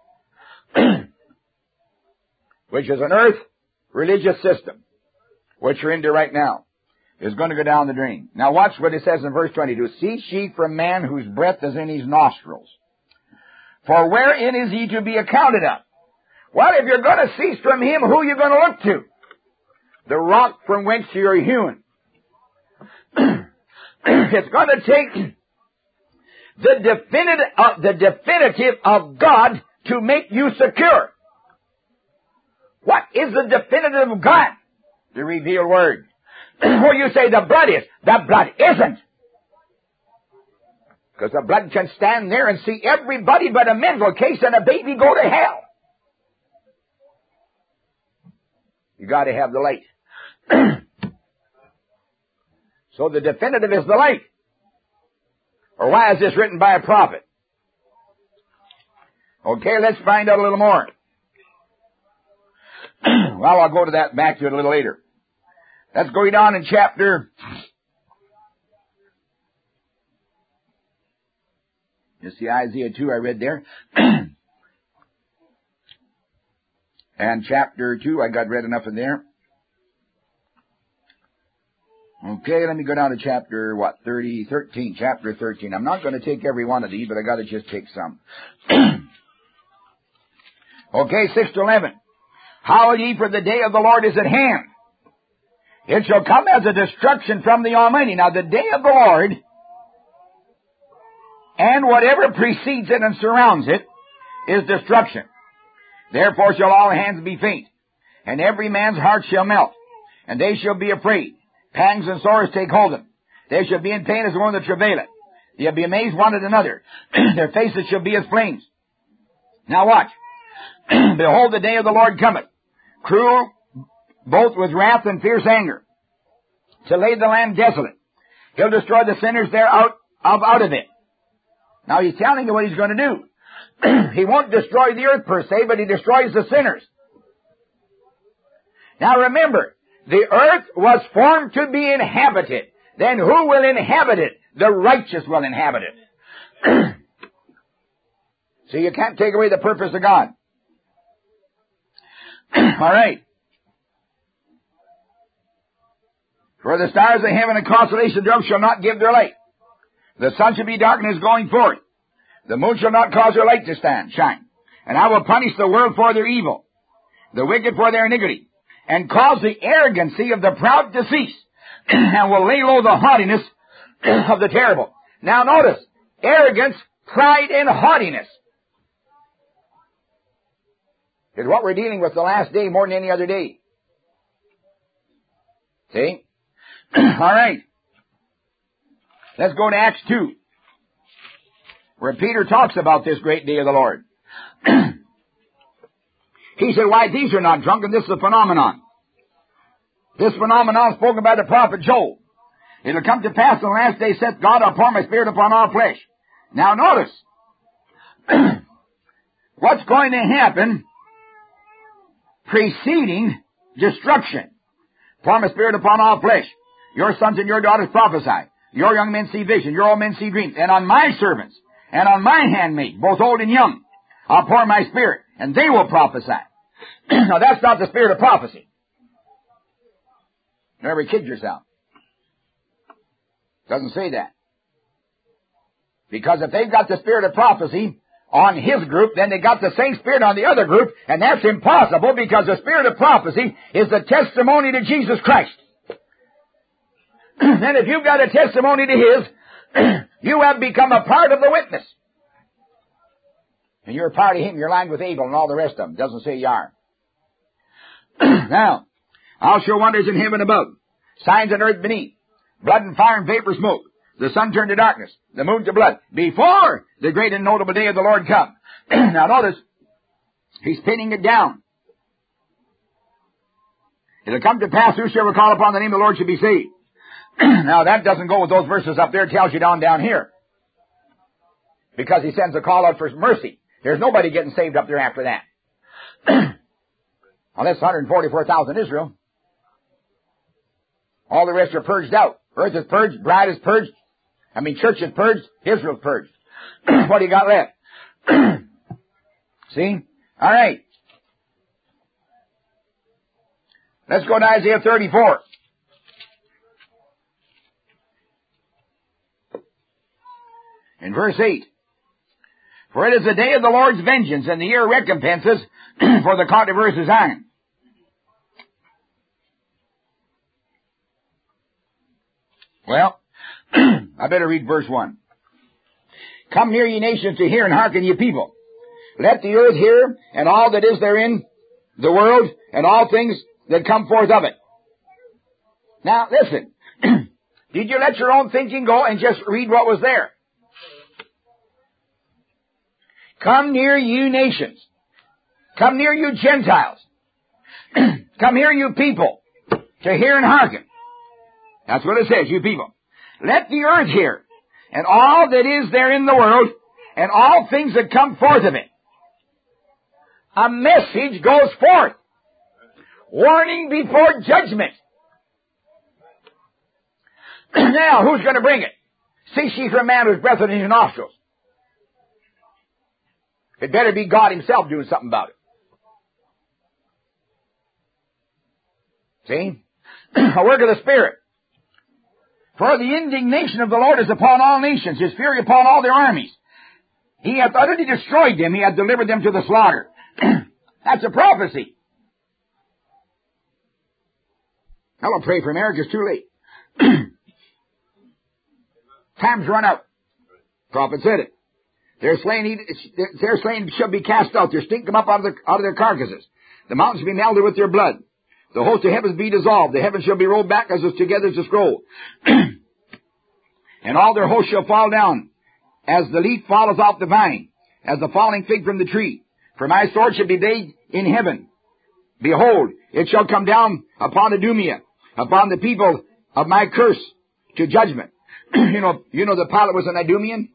which is an earth religious system, which we're into right now, is going to go down the drain. Now watch what it says in verse 22. Cease ye from man whose breath is in his nostrils. For wherein is he to be accounted of? Well, if you're going to cease from him, who are you going to look to? The rock from whence you are hewn. It's going to take the definitive of God to make you secure. What is the definitive of God? The revealed Word. Well, you say the blood is. The blood isn't. Because the blood can stand there and see everybody but a mental case and a baby go to hell. You got to have the light. So the definitive is the light. Or why is this written by a prophet? Okay, let's find out a little more. Well, I'll go to that, back to it a little later. Let's go down in chapter... You see Isaiah 2 I read there. And chapter 2, I got read enough in there. Okay, let me go down to chapter, 13, chapter 13. I'm not going to take every one of these, but I got to just take some. Okay, 6 to 11. Howl ye, for the day of the Lord is at hand. It shall come as a destruction from the Almighty. Now, the day of the Lord, and whatever precedes it and surrounds it, is destruction. Therefore shall all hands be faint, and every man's heart shall melt, and they shall be afraid. Pangs and sores take hold of them. They shall be in pain as one that travaileth. They'll be amazed one at another. Their faces shall be as flames. Now watch. Behold, the day of the Lord cometh, cruel both with wrath and fierce anger, to lay the land desolate. He'll destroy the sinners there out of it. Now he's telling you what he's going to do. He won't destroy the earth per se, but he destroys the sinners. Now remember, the earth was formed to be inhabited. Then who will inhabit it? The righteous will inhabit it. So you can't take away the purpose of God. All right. For the stars of heaven and constellation thereof shall not give their light. The sun shall be darkness going forth. The moon shall not cause her light to shine. And I will punish the world for their evil, the wicked for their iniquity, and cause the arrogancy of the proud to cease, and will lay low the haughtiness of the terrible. Now notice, arrogance, pride, and haughtiness is what we're dealing with the last day more than any other day. See? All right. Let's go to Acts 2, where Peter talks about this great day of the Lord. He said, why, these are not drunk, and this is a phenomenon. This phenomenon is spoken by the prophet Joel. It'll come to pass in the last day, saith God, I'll pour my spirit upon all flesh. Now notice, what's going to happen preceding destruction? Pour my spirit upon all flesh. Your sons and your daughters prophesy. Your young men see vision. Your old men see dreams. And on my servants and on my handmaid, both old and young, I'll pour my spirit, and they will prophesy. Now that's not the spirit of prophecy. Never kid yourself. Doesn't say that. Because if they've got the spirit of prophecy on his group, then they got the same spirit on the other group, and that's impossible because the spirit of prophecy is the testimony to Jesus Christ. And if you've got a testimony to his, you have become a part of the witness. And you're a part of him. You're aligned with Abel and all the rest of them. Doesn't say you are. Now, I'll show wonders in heaven above, signs on earth beneath, blood and fire and vapor smoke. The sun turned to darkness, the moon to blood, before the great and notable day of the Lord come. Now notice, he's pinning it down. It'll come to pass, whosoever call upon the name of the Lord shall be saved. Now that doesn't go with those verses up there. It tells you down here. Because he sends a call out for mercy. There's nobody getting saved up there after that. Unless 144,000 Israel. All the rest are purged out. Earth is purged, bride is purged. Church is purged, Israel's purged. What do you got left? See? All right. Let's go to Isaiah 34. In verse 8. For it is the day of the Lord's vengeance, and the year of recompenses for the controversy is on. Well, I better read verse 1. Come near, ye nations, to hear, and hearken, ye people. Let the earth hear, and all that is therein, the world, and all things that come forth of it. Now, listen. Did you let your own thinking go and just read what was there? Come near, you nations. Come near, you Gentiles. Come here, you people, to hear and hearken. That's what it says, you people. Let the earth hear, and all that is there in the world, and all things that come forth of it. A message goes forth. Warning before judgment. Now, who's going to bring it? Cease ye from man whose breath is in his nostrils. It better be God himself doing something about it. See? A work of the Spirit. For the indignation of the Lord is upon all nations, his fury upon all their armies. He hath utterly destroyed them, he hath delivered them to the slaughter. That's a prophecy. I don't pray for America, it's too late. Time's run out. Prophet said it. Their slain shall be cast out. Their stink come up out of their carcasses. The mountains shall be melted with their blood. The host of heavens be dissolved. The heavens shall be rolled back as together as a scroll. And all their hosts shall fall down, as the leaf falleth off the vine, as the falling fig from the tree. For my sword shall be laid in heaven. Behold, it shall come down upon Idumea, upon the people of my curse, to judgment. You know the pilot was an Idumean?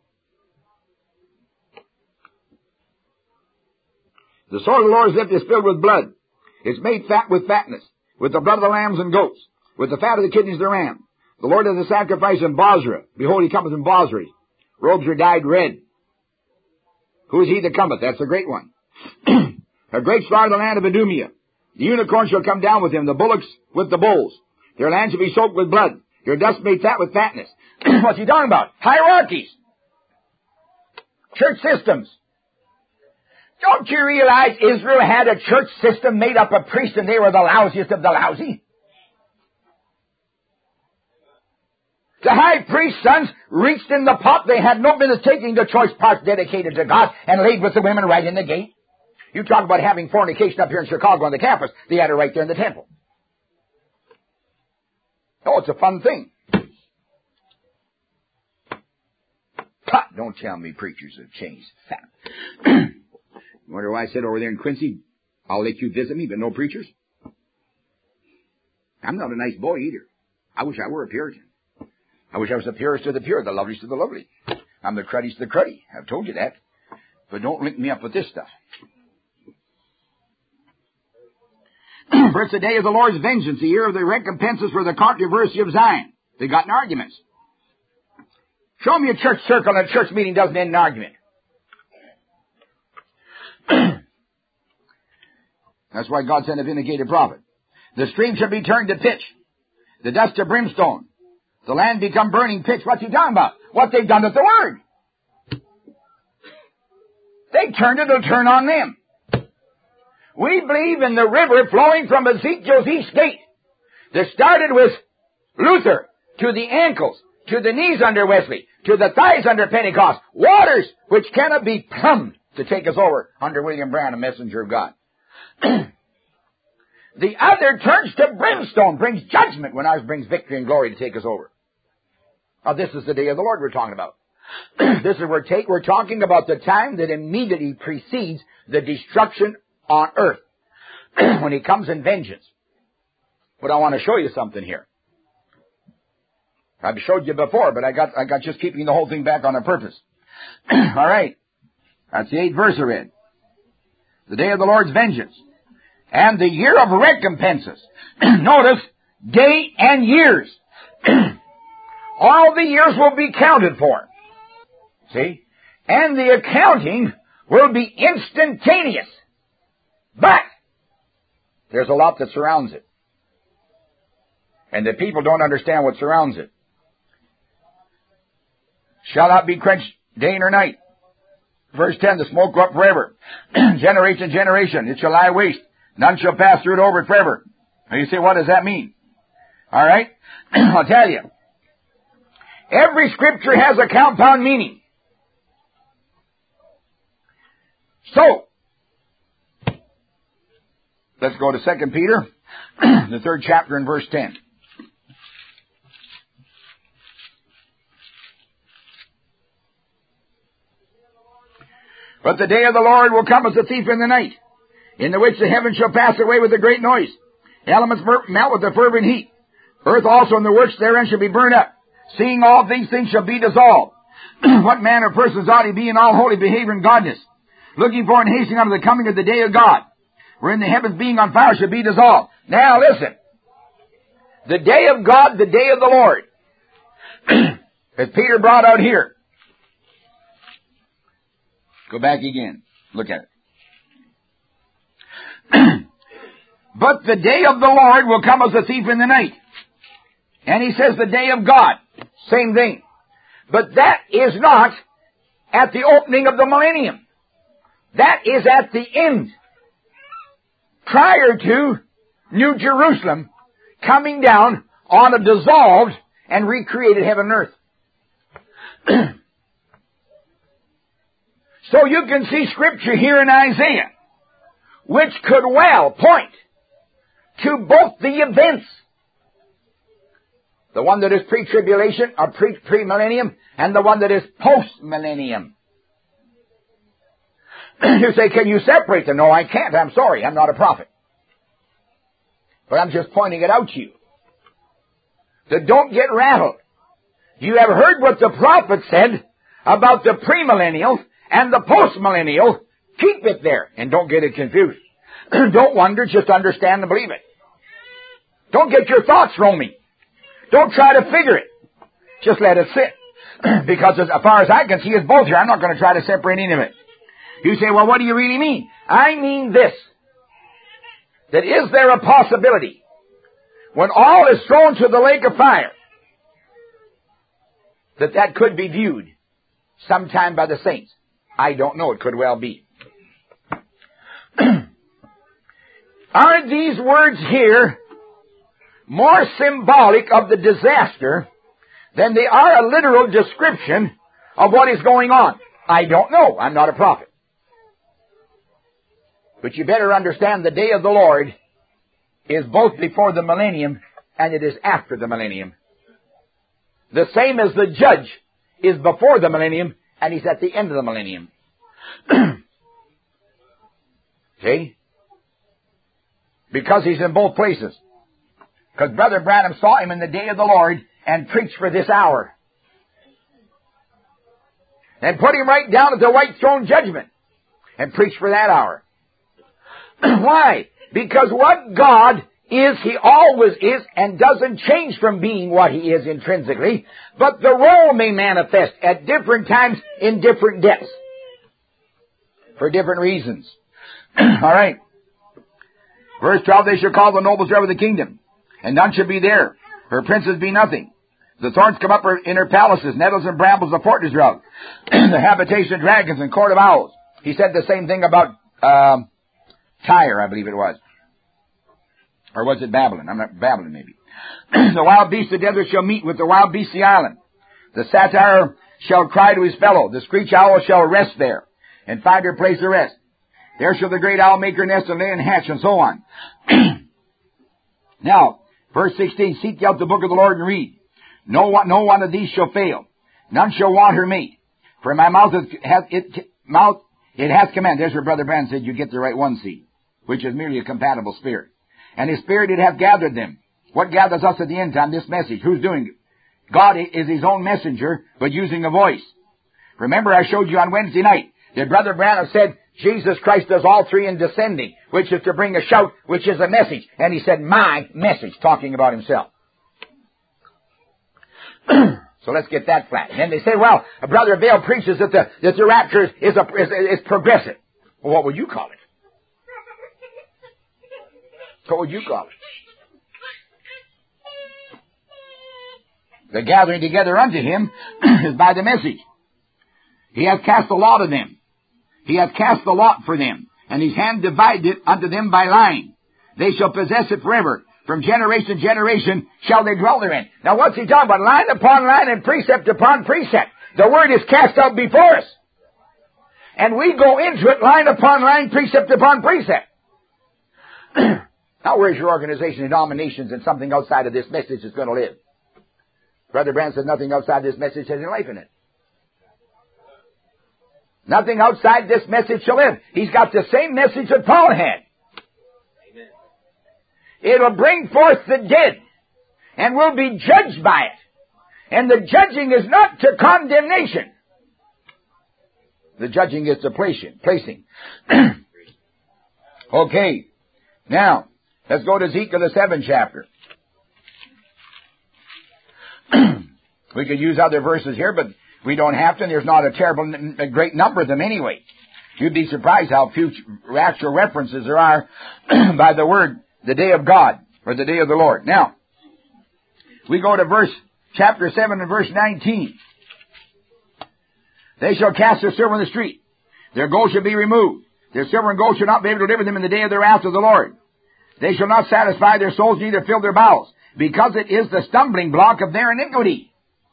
The sword of the Lord's lips is filled with blood. It's made fat with fatness, with the blood of the lambs and goats, with the fat of the kidneys of the ram. The Lord has a sacrifice in Bozrah. Behold, he cometh in Bozrah. Robes are dyed red. Who is he that cometh? That's the great one. A great star of the land of Idumea. The unicorn shall come down with him, the bullocks with the bulls. Their land shall be soaked with blood. Their dust made fat with fatness. What's he talking about? Hierarchies. Church systems. Don't you realize Israel had a church system made up of priests and they were the lousiest of the lousy? The high priest's sons reached in the pot. They had no business taking the choice parts dedicated to God and laid with the women right in the gate. You talk about having fornication up here in Chicago on the campus. They had it right there in the temple. Oh, it's a fun thing. Don't tell me preachers have changed fat. Wonder why I said over there in Quincy, I'll let you visit me, but no preachers? I'm not a nice boy either. I wish I were a Puritan. I wish I was the purest of the pure, the loveliest of the lovely. I'm the cruddiest of the cruddy. I've told you that. But don't link me up with this stuff. For it's the day of the Lord's vengeance, the year of the recompenses for the controversy of Zion. They got in arguments. Show me a church circle and a church meeting doesn't end in argument. That's why God sent a vindicated prophet. The stream shall be turned to pitch, the dust to brimstone, the land become burning pitch. What's he talking about? What they've done with the word. They turned it, it'll turn on them. We believe in the river flowing from Ezekiel's east gate that started with Luther to the ankles, to the knees under Wesley, to the thighs under Pentecost. Waters which cannot be plumbed to take us over under William Branham, messenger of God. The other turns to brimstone, brings judgment, when ours brings victory and glory to take us over. Now, this is the day of the Lord we're talking about. This is we're talking about the time that immediately precedes the destruction on earth, when he comes in vengeance. But I want to show you something here. I've showed you before, but I got just keeping the whole thing back on a purpose. All right. That's the 8th verse I read. The day of the Lord's vengeance. And the year of recompenses. Notice, day and years. All the years will be counted for. See? And the accounting will be instantaneous. But there's a lot that surrounds it. And the people don't understand what surrounds it. Shall not be quenched day nor night. Verse 10, the smoke go up forever. Generation to generation, it shall lie waste. None shall pass through it over it forever. Now you say, what does that mean? All right? I'll tell you. Every scripture has a compound meaning. So, let's go to 2 Peter, the 3rd chapter and verse 10. But the day of the Lord will come as a thief in the night, in the which the heavens shall pass away with a great noise. Elements melt with a fervent heat. Earth also and the works therein shall be burned up. Seeing all these things shall be dissolved. What manner of persons ought he be in all holy behavior and godliness, looking for and hastening unto the coming of the day of God, wherein the heavens being on fire shall be dissolved. Now listen. The day of God, the day of the Lord, as Peter brought out here. Go back again. Look at it. But the day of the Lord will come as a thief in the night. And he says the day of God. Same thing. But that is not at the opening of the millennium. That is at the end. Prior to New Jerusalem coming down on a dissolved and recreated heaven and earth. So you can see Scripture here in Isaiah, which could well point to both the events. The one that is pre-tribulation or pre-millennium, and the one that is post-millennium. You say, can you separate them? No, I can't. I'm sorry. I'm not a prophet. But I'm just pointing it out to you. That don't get rattled. You have heard what the prophet said about the premillennial and the postmillennial. Keep it there and don't get it confused. Don't wonder, just understand and believe it. Don't get your thoughts roaming. Don't try to figure it. Just let it sit. Because as far as I can see, it's both here. I'm not going to try to separate any of it. You say, well, what do you really mean? I mean this. That is there a possibility, when all is thrown to the lake of fire, that could be viewed sometime by the saints? I don't know. It could well be. Are these words here more symbolic of the disaster than they are a literal description of what is going on? I don't know. I'm not a prophet. But you better understand the day of the Lord is both before the millennium and it is after the millennium. The same as the judge is before the millennium and he's at the end of the millennium. See? Because he's in both places. Because Brother Branham saw him in the day of the Lord and preached for this hour. And put him right down at the white throne judgment and preached for that hour. Why? Because what God is, He always is and doesn't change from being what He is intrinsically, but the role may manifest at different times in different depths for different reasons. All right. Verse 12, they shall call the nobles of the kingdom, and none shall be there. Her princes be nothing. The thorns come up in her palaces, nettles and brambles the fortress thereof, the habitation of dragons and court of owls. He said the same thing about Tyre, I believe it was. Or was it Babylon? I'm not Babylon, maybe. The wild beast of the desert shall meet with the wild beast of the island. The satyr shall cry to his fellow. The screech owl shall rest there, and find her place of rest. There shall the great owl make her nest and lay and hatch, and so on. Now, verse 16, seek ye out the book of the Lord and read. No one of these shall fail. None shall want her mate. For in my mouth it hath commanded. There's where Brother Branham said you get the right one, see, which is merely a compatible spirit. And His Spirit it hath gathered them. What gathers us at the end time? This message. Who's doing it? God is His own messenger, but using a voice. Remember I showed you on Wednesday night that Brother Branham said Jesus Christ does all three in descending, which is to bring a shout, which is a message. And he said, my message, talking about Himself. So let's get that flat. And then they say, well, Brother Vail preaches that the rapture is progressive. Well, what would you call it? What would you call it? The gathering together unto Him is by the message. He hath cast a lot of them. He hath cast a lot for them, and His hand divided it unto them by line. They shall possess it forever. From generation to generation shall they dwell therein. Now what's he talking about? Line upon line and precept upon precept. The word is cast out before us. And we go into it line upon line, precept upon precept. Now where's your organization, denominations, and something outside of this message is going to live? Brother Branham said nothing outside this message has any life in it. Nothing outside this message shall live. He's got the same message that Paul had. Amen. It will bring forth the dead, and will be judged by it. And the judging is not to condemnation. The judging is to placing. Okay. Now, let's go to Ezekiel the 7th chapter. We could use other verses here, but we don't have to, and there's not a great number of them anyway. You'd be surprised how few actual references there are by the word, the day of God, or the day of the Lord. Now, we go to chapter 7 and verse 19. They shall cast their silver in the street. Their gold shall be removed. Their silver and gold shall not be able to deliver them in the day of the wrath of the Lord. They shall not satisfy their souls, neither fill their bowels, because it is the stumbling block of their iniquity.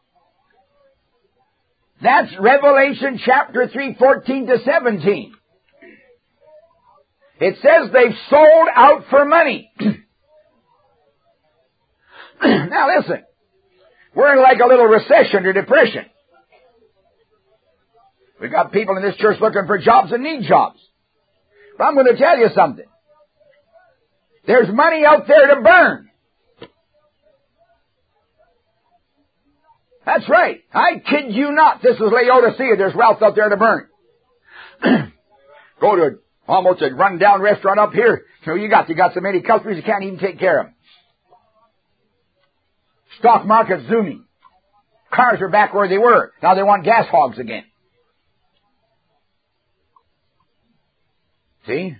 That's Revelation chapter 3, 14 to 17. It says they've sold out for money. Now listen, we're in like a little recession or depression. We've got people in this church looking for jobs and need jobs. But I'm going to tell you something. There's money out there to burn. That's right. I kid you not. This is Laodicea. There's wealth out there to burn. Go to almost a run-down restaurant up here. So you got so many customers you can't even take care of them. Stock market's zooming. Cars are back where they were. Now they want gas hogs again. See?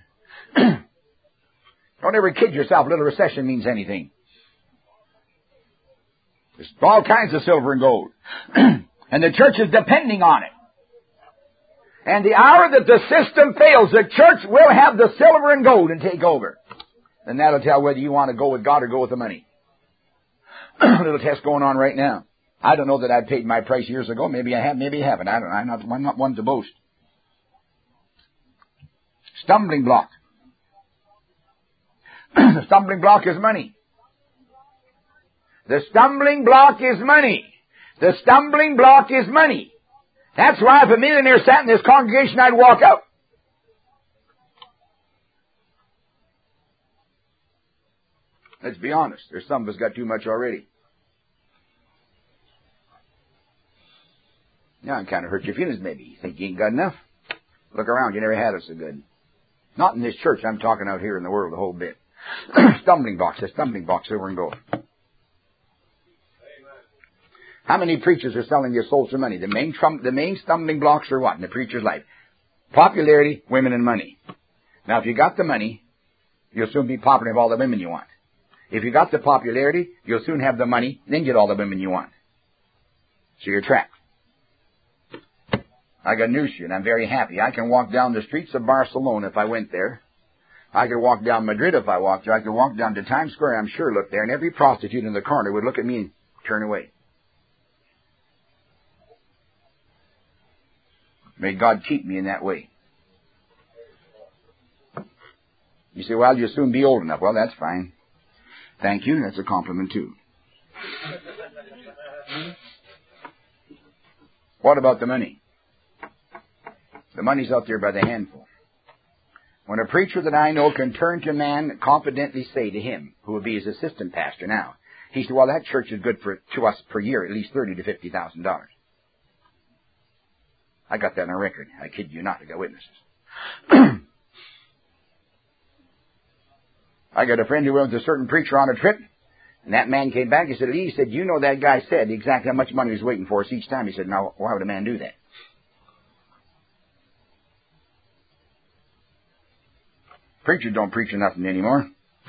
Don't ever kid yourself. A little recession means anything. There's all kinds of silver and gold. And the church is depending on it. And the hour that the system fails, the church will have the silver and gold and take over. And that'll tell whether you want to go with God or go with the money. A little test going on right now. I don't know that I paid my price years ago. Maybe I have, maybe I haven't. I don't know. I'm not one to boast. Stumbling block. The stumbling block is money. The stumbling block is money. The stumbling block is money. That's why if a millionaire sat in this congregation, I'd walk out. Let's be honest. There's some of us got too much already. Now it kind of hurt your feelings maybe. You think you ain't got enough? Look around. You never had it so good. Not in this church. I'm talking out here in the world a whole bit. Stumbling blocks. A stumbling block, silver and gold. How many preachers are selling their souls for money? The main stumbling blocks are what in the preacher's life? Popularity, women, and money. Now, if you got the money, you'll soon be popular and have all the women you want. If you got the popularity, you'll soon have the money, then get all the women you want. So you're trapped. I got news for you, and I'm very happy. I can walk down the streets of Barcelona if I went there. I could walk down Madrid if I walked there. I could walk down to Times Square, I'm sure, look there, and every prostitute in the corner would look at me and turn away. May God keep me in that way. You say, well, you'll soon be old enough. Well, that's fine. Thank you. That's a compliment, too. What about the money? The money's out there by the handful. When a preacher that I know can turn to a man and confidently say to him, who will be his assistant pastor now, he said, well, that church is good to us per year, at least $30,000 to $50,000. I got that on record. I kid you not. I got witnesses. I got a friend who went with a certain preacher on a trip, and that man came back. He said, you know that guy said exactly how much money he was waiting for us each time. He said, now, why would a man do that? Preachers don't preach nothing anymore.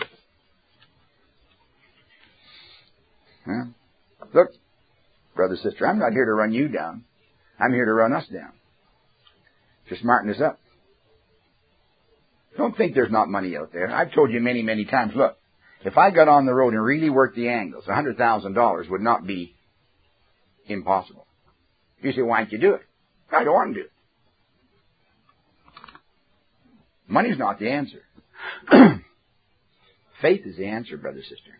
Huh? Look, brother, sister, I'm not here to run you down. I'm here to run us down. To smarten us up. Don't think there's not money out there. I've told you many, many times, look, if I got on the road and really worked the angles, $100,000 would not be impossible. You say, why don't you do it? I don't want to do it. Money's not the answer. Faith is the answer, brother, sister.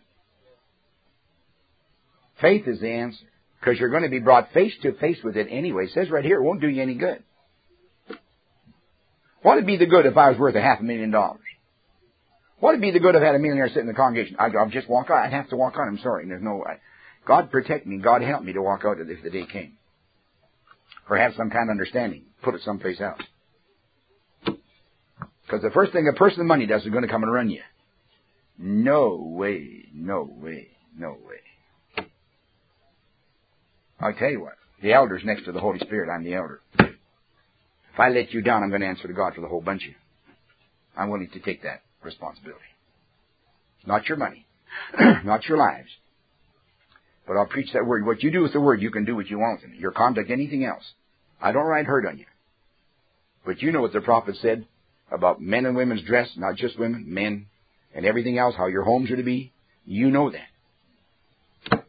Faith is the answer. Because you're going to be brought face to face with it anyway. It says right here, it won't do you any good. What would be the good if I was worth $500,000? What would be the good if I had a millionaire sitting in the congregation? I'll just walk out. I'd have to walk out. I'm sorry. There's no way. God protect me. God help me to walk out if the day came. Or have some kind of understanding. Put it someplace else. Because the first thing a person with money does is going to come and run you. No way. No way. No way. I'll tell you what. The elder's next to the Holy Spirit. I'm the elder. If I let you down, I'm going to answer to God for the whole bunch of you. I'm willing to take that responsibility. Not your money. Not your lives. But I'll preach that word. What you do with the word, you can do what you want in it. Your conduct, anything else. I don't ride herd on you. But you know what the prophet said about men and women's dress, not just women, men, and everything else, how your homes are to be. You know that.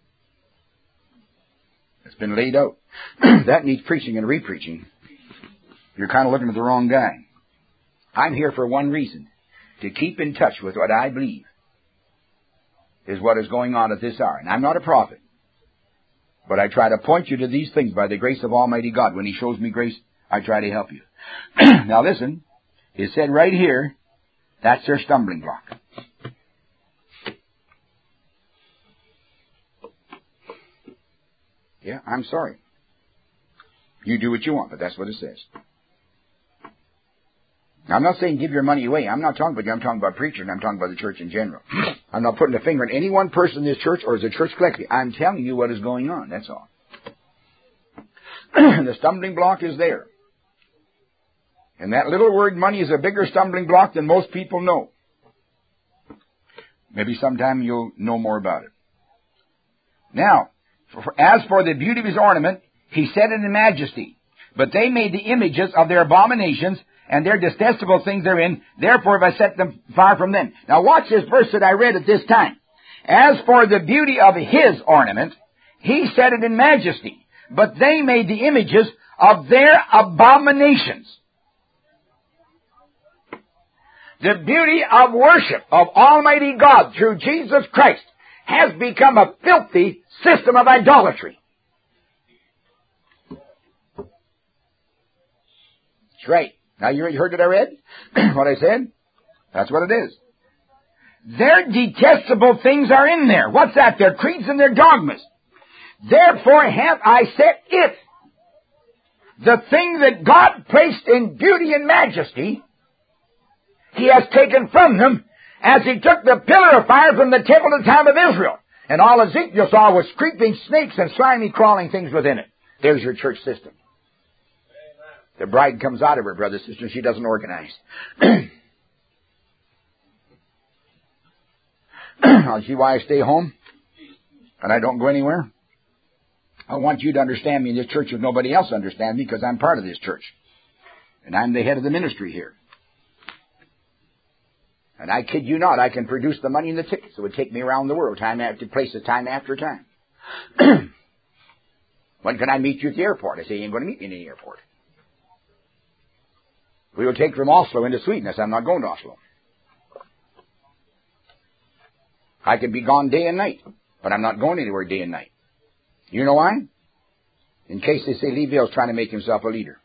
It's been laid out. That needs preaching and re-preaching. You're kind of looking at the wrong guy. I'm here for one reason. To keep in touch with what I believe is what is going on at this hour. And I'm not a prophet. But I try to point you to these things by the grace of Almighty God. When He shows me grace, I try to help you. Now listen. It said right here, that's their stumbling block. Yeah, I'm sorry. You do what you want, but that's what it says. Now, I'm not saying give your money away. I'm not talking about you. I'm talking about preachers, and I'm talking about the church in general. I'm not putting a finger on any one person in this church or as a church collectively. I'm telling you what is going on. That's all. The stumbling block is there. And that little word money is a bigger stumbling block than most people know. Maybe sometime you'll know more about it. Now, as for the beauty of his ornament, he said it in majesty. But they made the images of their abominations and their detestable things therein. Therefore have I set them far from them. Now watch this verse that I read at this time. As for the beauty of his ornament, he said it in majesty. But they made the images of their abominations. The beauty of worship of Almighty God through Jesus Christ has become a filthy system of idolatry. That's right. Now you heard what I read? What I said? That's what it is. Their detestable things are in there. What's that? Their creeds and their dogmas. Therefore have I set it. The thing that God placed in beauty and majesty, He has taken from them as He took the pillar of fire from the temple at the time of Israel. And all Ezekiel saw was creeping snakes and slimy crawling things within it. There's your church system. The bride comes out of her, brothers and sisters. She doesn't organize. See why I stay home and I don't go anywhere? I want you to understand me in this church if nobody else understands me, because I'm part of this church. And I'm the head of the ministry here. And I kid you not, I can produce the money and the tickets. It would take me around the world, time after places, time after time. When can I meet you at the airport? I say, you ain't going to meet me in the airport. We will take from Oslo into Sweden. I said, I'm not going to Oslo. I could be gone day and night, but I'm not going anywhere day and night. You know why? In case they say Leeville's trying to make himself a leader.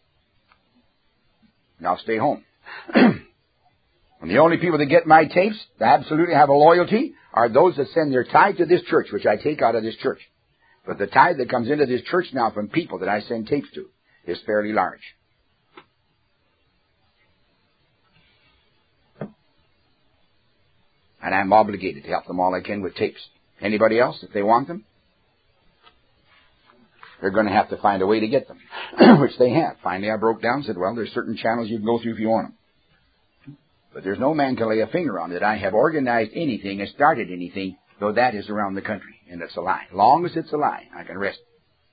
And I'll stay home. And the only people that get my tapes, that absolutely have a loyalty, are those that send their tithe to this church, which I take out of this church. But the tithe that comes into this church now from people that I send tapes to is fairly large. And I'm obligated to help them all I can with tapes. Anybody else, if they want them? They're going to have to find a way to get them, which they have. Finally, I broke down and said, well, there's certain channels you can go through if you want them. But there's no man can lay a finger on it. I have organized anything and started anything, though that is around the country. And it's a lie. Long as it's a lie, I can rest.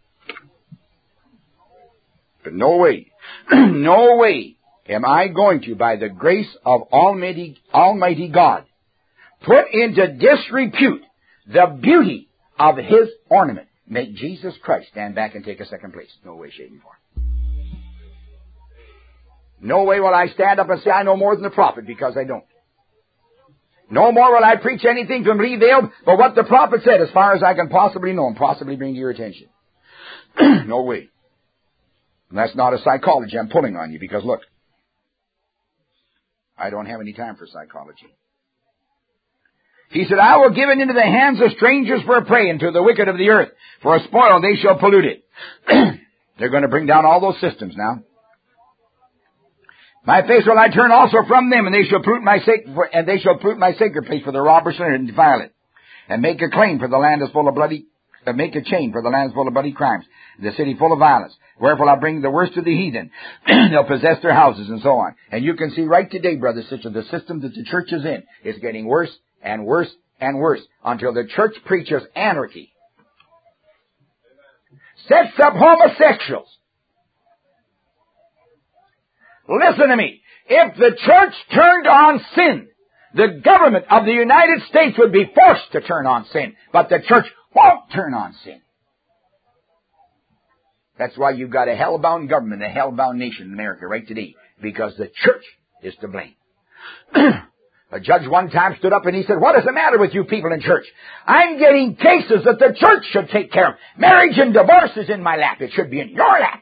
But no way, no way am I going to, by the grace of Almighty God, put into disrepute the beauty of His ornament. Make Jesus Christ stand back and take a second place. No way, shape, and form. No way will I stand up and say I know more than the prophet, because I don't. No more will I preach anything from revealed but what the prophet said, as far as I can possibly know and possibly bring to your attention. No way. And that's not a psychology. I'm pulling on you, because look, I don't have any time for psychology. He said, I will give it into the hands of strangers for a prey, and to the wicked of the earth for a spoil, they shall pollute it. They're going to bring down all those systems now. My face will I turn also from them, and they shall pollute my sacred place for the robbers and defile it, and make a claim for the land is full of bloody, make a chain for the land is full of bloody crimes, the city full of violence. Wherefore I bring the worst of the heathen. They'll possess their houses and so on. And you can see right today, brother, sister, the system that the church is in is getting worse and worse and worse until the church preaches anarchy. Sets up homosexuals. Listen to me. If the church turned on sin, the government of the United States would be forced to turn on sin. But the church won't turn on sin. That's why you've got a hell-bound government, a hell-bound nation in America right today, because the church is to blame. A judge one time stood up and he said, what is the matter with you people in church? I'm getting cases that the church should take care of. Marriage and divorce is in my lap. It should be in your lap.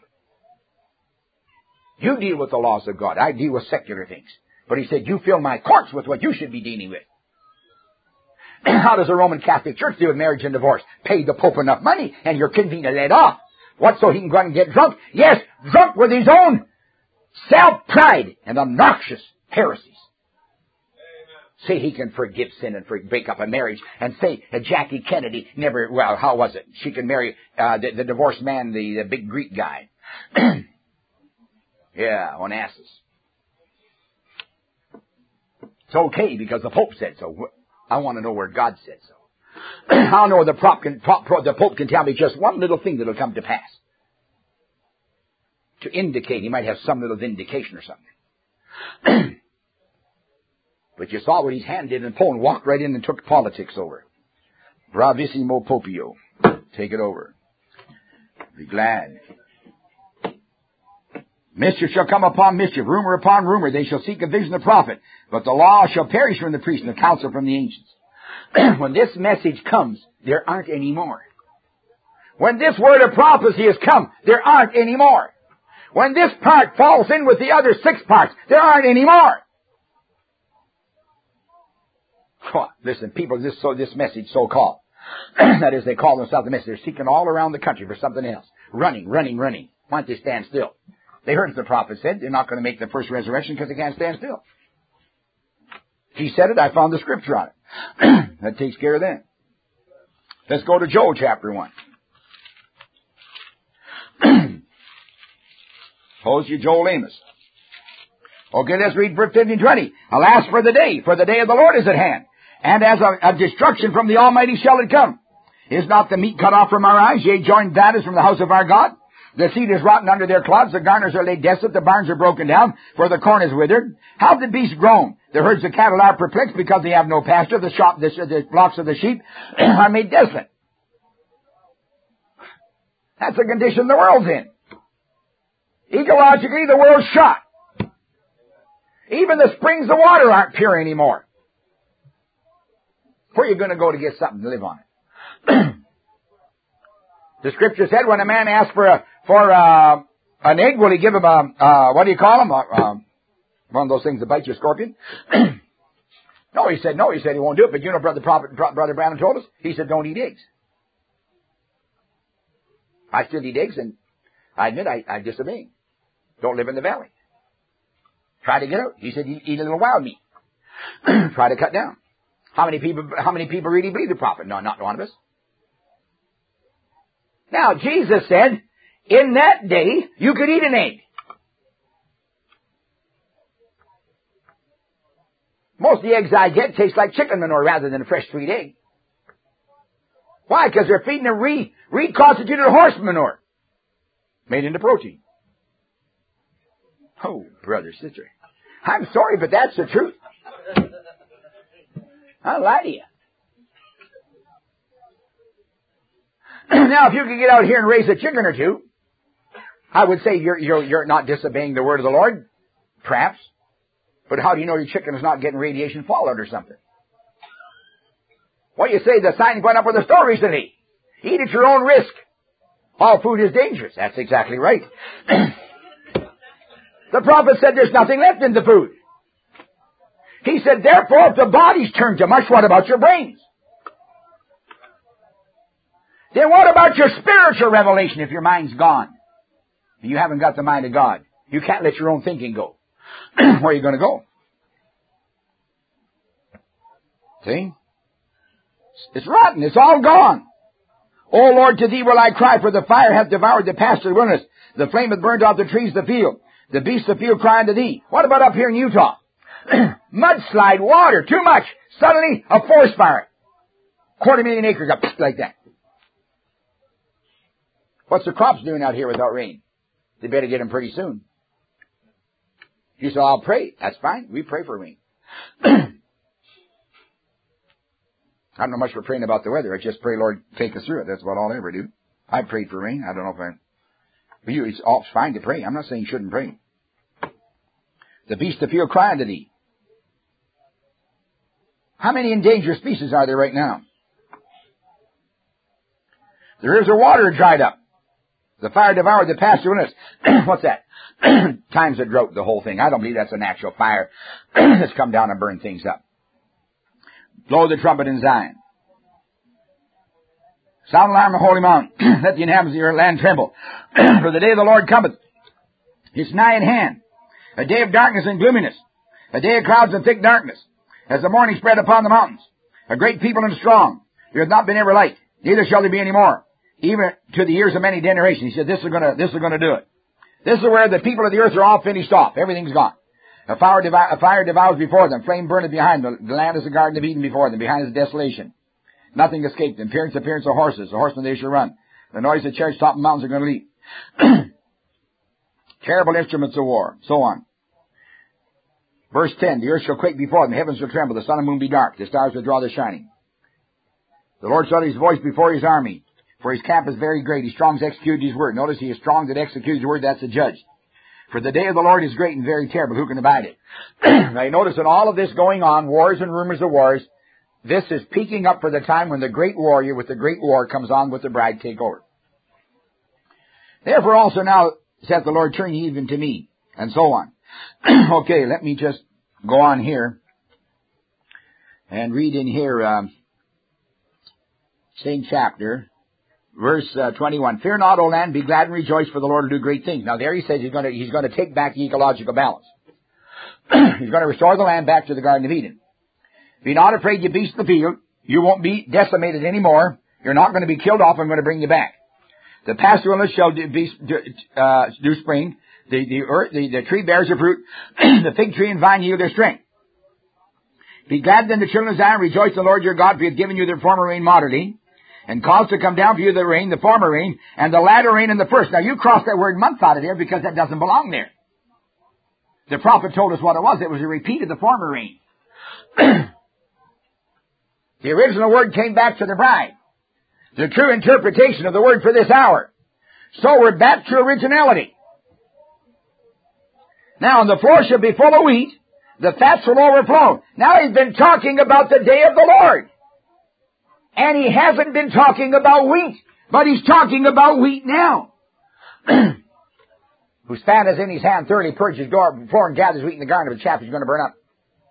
You deal with the laws of God. I deal with secular things. But he said, you fill my courts with what you should be dealing with. How does the Roman Catholic Church deal with marriage and divorce? Pay the Pope enough money and your convener let off. What, so he can go out and get drunk? Yes, drunk with his own self-pride and obnoxious heresies. Say he can forgive sin and break up a marriage, and say Jackie Kennedy never, well, how was it? She can marry the divorced man, the big Greek guy. Yeah, Onassis. It's okay because the Pope said so. I want to know where God said so. I'll know the Pope can tell me just one little thing that will come to pass. To indicate, he might have some little vindication or something. But you saw what his hand did in Poland, walked right in and took politics over. Bravissimo Popio. Take it over. Be glad. Mischief shall come upon mischief, rumor upon rumor. They shall seek a vision of the prophet. But the law shall perish from the priest and the counsel from the ancients. When this message comes, there aren't any more. When this word of prophecy has come, there aren't any more. When this part falls in with the other 6 parts, there aren't any more. Oh, listen, people, this message so-called, that is, they call themselves the message. They're seeking all around the country for something else. Running. Why don't they stand still? They heard what the prophet said. They're not going to make the first resurrection because they can't stand still. He said it. I found the scripture on it. That takes care of that. Let's go to Joel chapter 1. Hosea, Joel, Amos. Okay, let's read verse 15 and 20. Alas for the day of the Lord is at hand. And as a destruction from the Almighty shall it come. Is not the meat cut off from our eyes? Yea, joined that is from the house of our God. The seed is rotten under their clods. The garners are laid desolate. The barns are broken down, for the corn is withered. How have the beasts grown? The herds of cattle are perplexed because they have no pasture. The flocks of the sheep are made desolate. That's the condition the world's in. Ecologically, the world's shot. Even the springs of water aren't pure anymore. Where are you going to go to get something to live on it? The scripture said when a man asks for an egg, will he give him what do you call him? One of those things that bite your scorpion? No, he said he won't do it. But you know, Brother Branham told us, he said don't eat eggs. I still eat eggs, and I admit I disobey. Don't live in the valley. Try to get out. He said eat a little wild meat. Try to cut down. How many people really believe the prophet? No, not one of us. Now, Jesus said, in that day, you could eat an egg. Most of the eggs I get taste like chicken manure rather than a fresh sweet egg. Why? Because they're feeding them reconstituted horse manure. Made into protein. Oh, brother, sister. I'm sorry, but that's the truth. I'll lie to you. Now, if you could get out here and raise a chicken or two, I would say you're not disobeying the word of the Lord. Perhaps. But how do you know your chicken is not getting radiation fallout or something? What you say, the sign went up with the store recently. Eat at your own risk. All food is dangerous. That's exactly right. The prophet said there's nothing left in the food. He said, therefore, if the body's turned to mush, what about your brains? Then what about your spiritual revelation if your mind's gone? And you haven't got the mind of God. You can't let your own thinking go. Where are you going to go? See? It's rotten. It's all gone. O Lord, to thee will I cry, for the fire hath devoured the pasture of the wilderness. The flame hath burned off the trees of the field. The beasts of the field cry unto thee. What about up here in Utah? Mudslide, water, too much. Suddenly, a forest fire. 250,000 acres up like that. What's the crops doing out here without rain? They better get them pretty soon. You say, I'll pray. That's fine. We pray for rain. I don't know much for praying about the weather. I just pray, Lord, take us through it. That's what I'll ever do. I prayed for rain. I don't know if I... For you, it's fine to pray. I'm not saying you shouldn't pray. The beasts of the field cry unto thee. How many endangered species are there right now? The rivers of water are dried up. The fire devoured the pasture wilderness. What's that? Times of drought, the whole thing. I don't believe that's a natural fire that's come down and burned things up. Blow the trumpet in Zion. Sound alarm of holy mount. Let the inhabitants of your land tremble. For the day of the Lord cometh. It's nigh at hand. A day of darkness and gloominess. A day of clouds and thick darkness. As the morning spread upon the mountains. A great people and strong. There hath not been ever light. Neither shall there be any more. Even to the years of many generations. He said, this is gonna do it. This is where the people of the earth are all finished off. Everything's gone. A fire devours before them. Flame burneth behind them. The land is a garden of Eden before them. Behind is desolation. Nothing escaped them. Appearance of horses. The horsemen they shall run. The noise of chariots top of mountains are going to leap. Terrible instruments of war. So on. Verse 10. The earth shall quake before them. The heavens shall tremble. The sun and moon be dark. The stars will draw their shining. The Lord shall his voice before his army. For his camp is very great. His strong execute his word. Notice he is strong that executes his word. That's the judge. For the day of the Lord is great and very terrible. Who can abide it? Now you notice in all of this going on, wars and rumors of wars, this is peaking up for the time when the great warrior with the great war comes on with the bride take over. Therefore also now, saith the Lord, turn ye even to me. And so on. Okay, let me just go on here and read in here, same chapter. Verse 21, fear not, O land, be glad and rejoice, for the Lord will do great things. Now there he says he's going to take back the ecological balance. He's going to restore the land back to the Garden of Eden. Be not afraid, you beasts of the field. You won't be decimated anymore. You're not going to be killed off. I'm going to bring you back. The pasture wilderness shall do spring. The tree bears her fruit. The fig tree and vine yield their strength. Be glad then, the children of Zion, rejoice in the Lord your God, for he hath given you the former rain moderately, and caused to come down for you the rain, the former rain, and the latter rain and the first. Now you cross that word month out of there because that doesn't belong there. The prophet told us what it was. It was a repeat of the former rain. The original word came back to the bride. The true interpretation of the word for this hour. So we're back to originality. Now, and the floor shall be full of wheat. The fats will overflow. Now he's been talking about the day of the Lord. And he hasn't been talking about wheat, but he's talking about wheat now. Whose fan is in his hand, thoroughly purges his floor and gathers wheat in the garden of a chaff is going to burn up.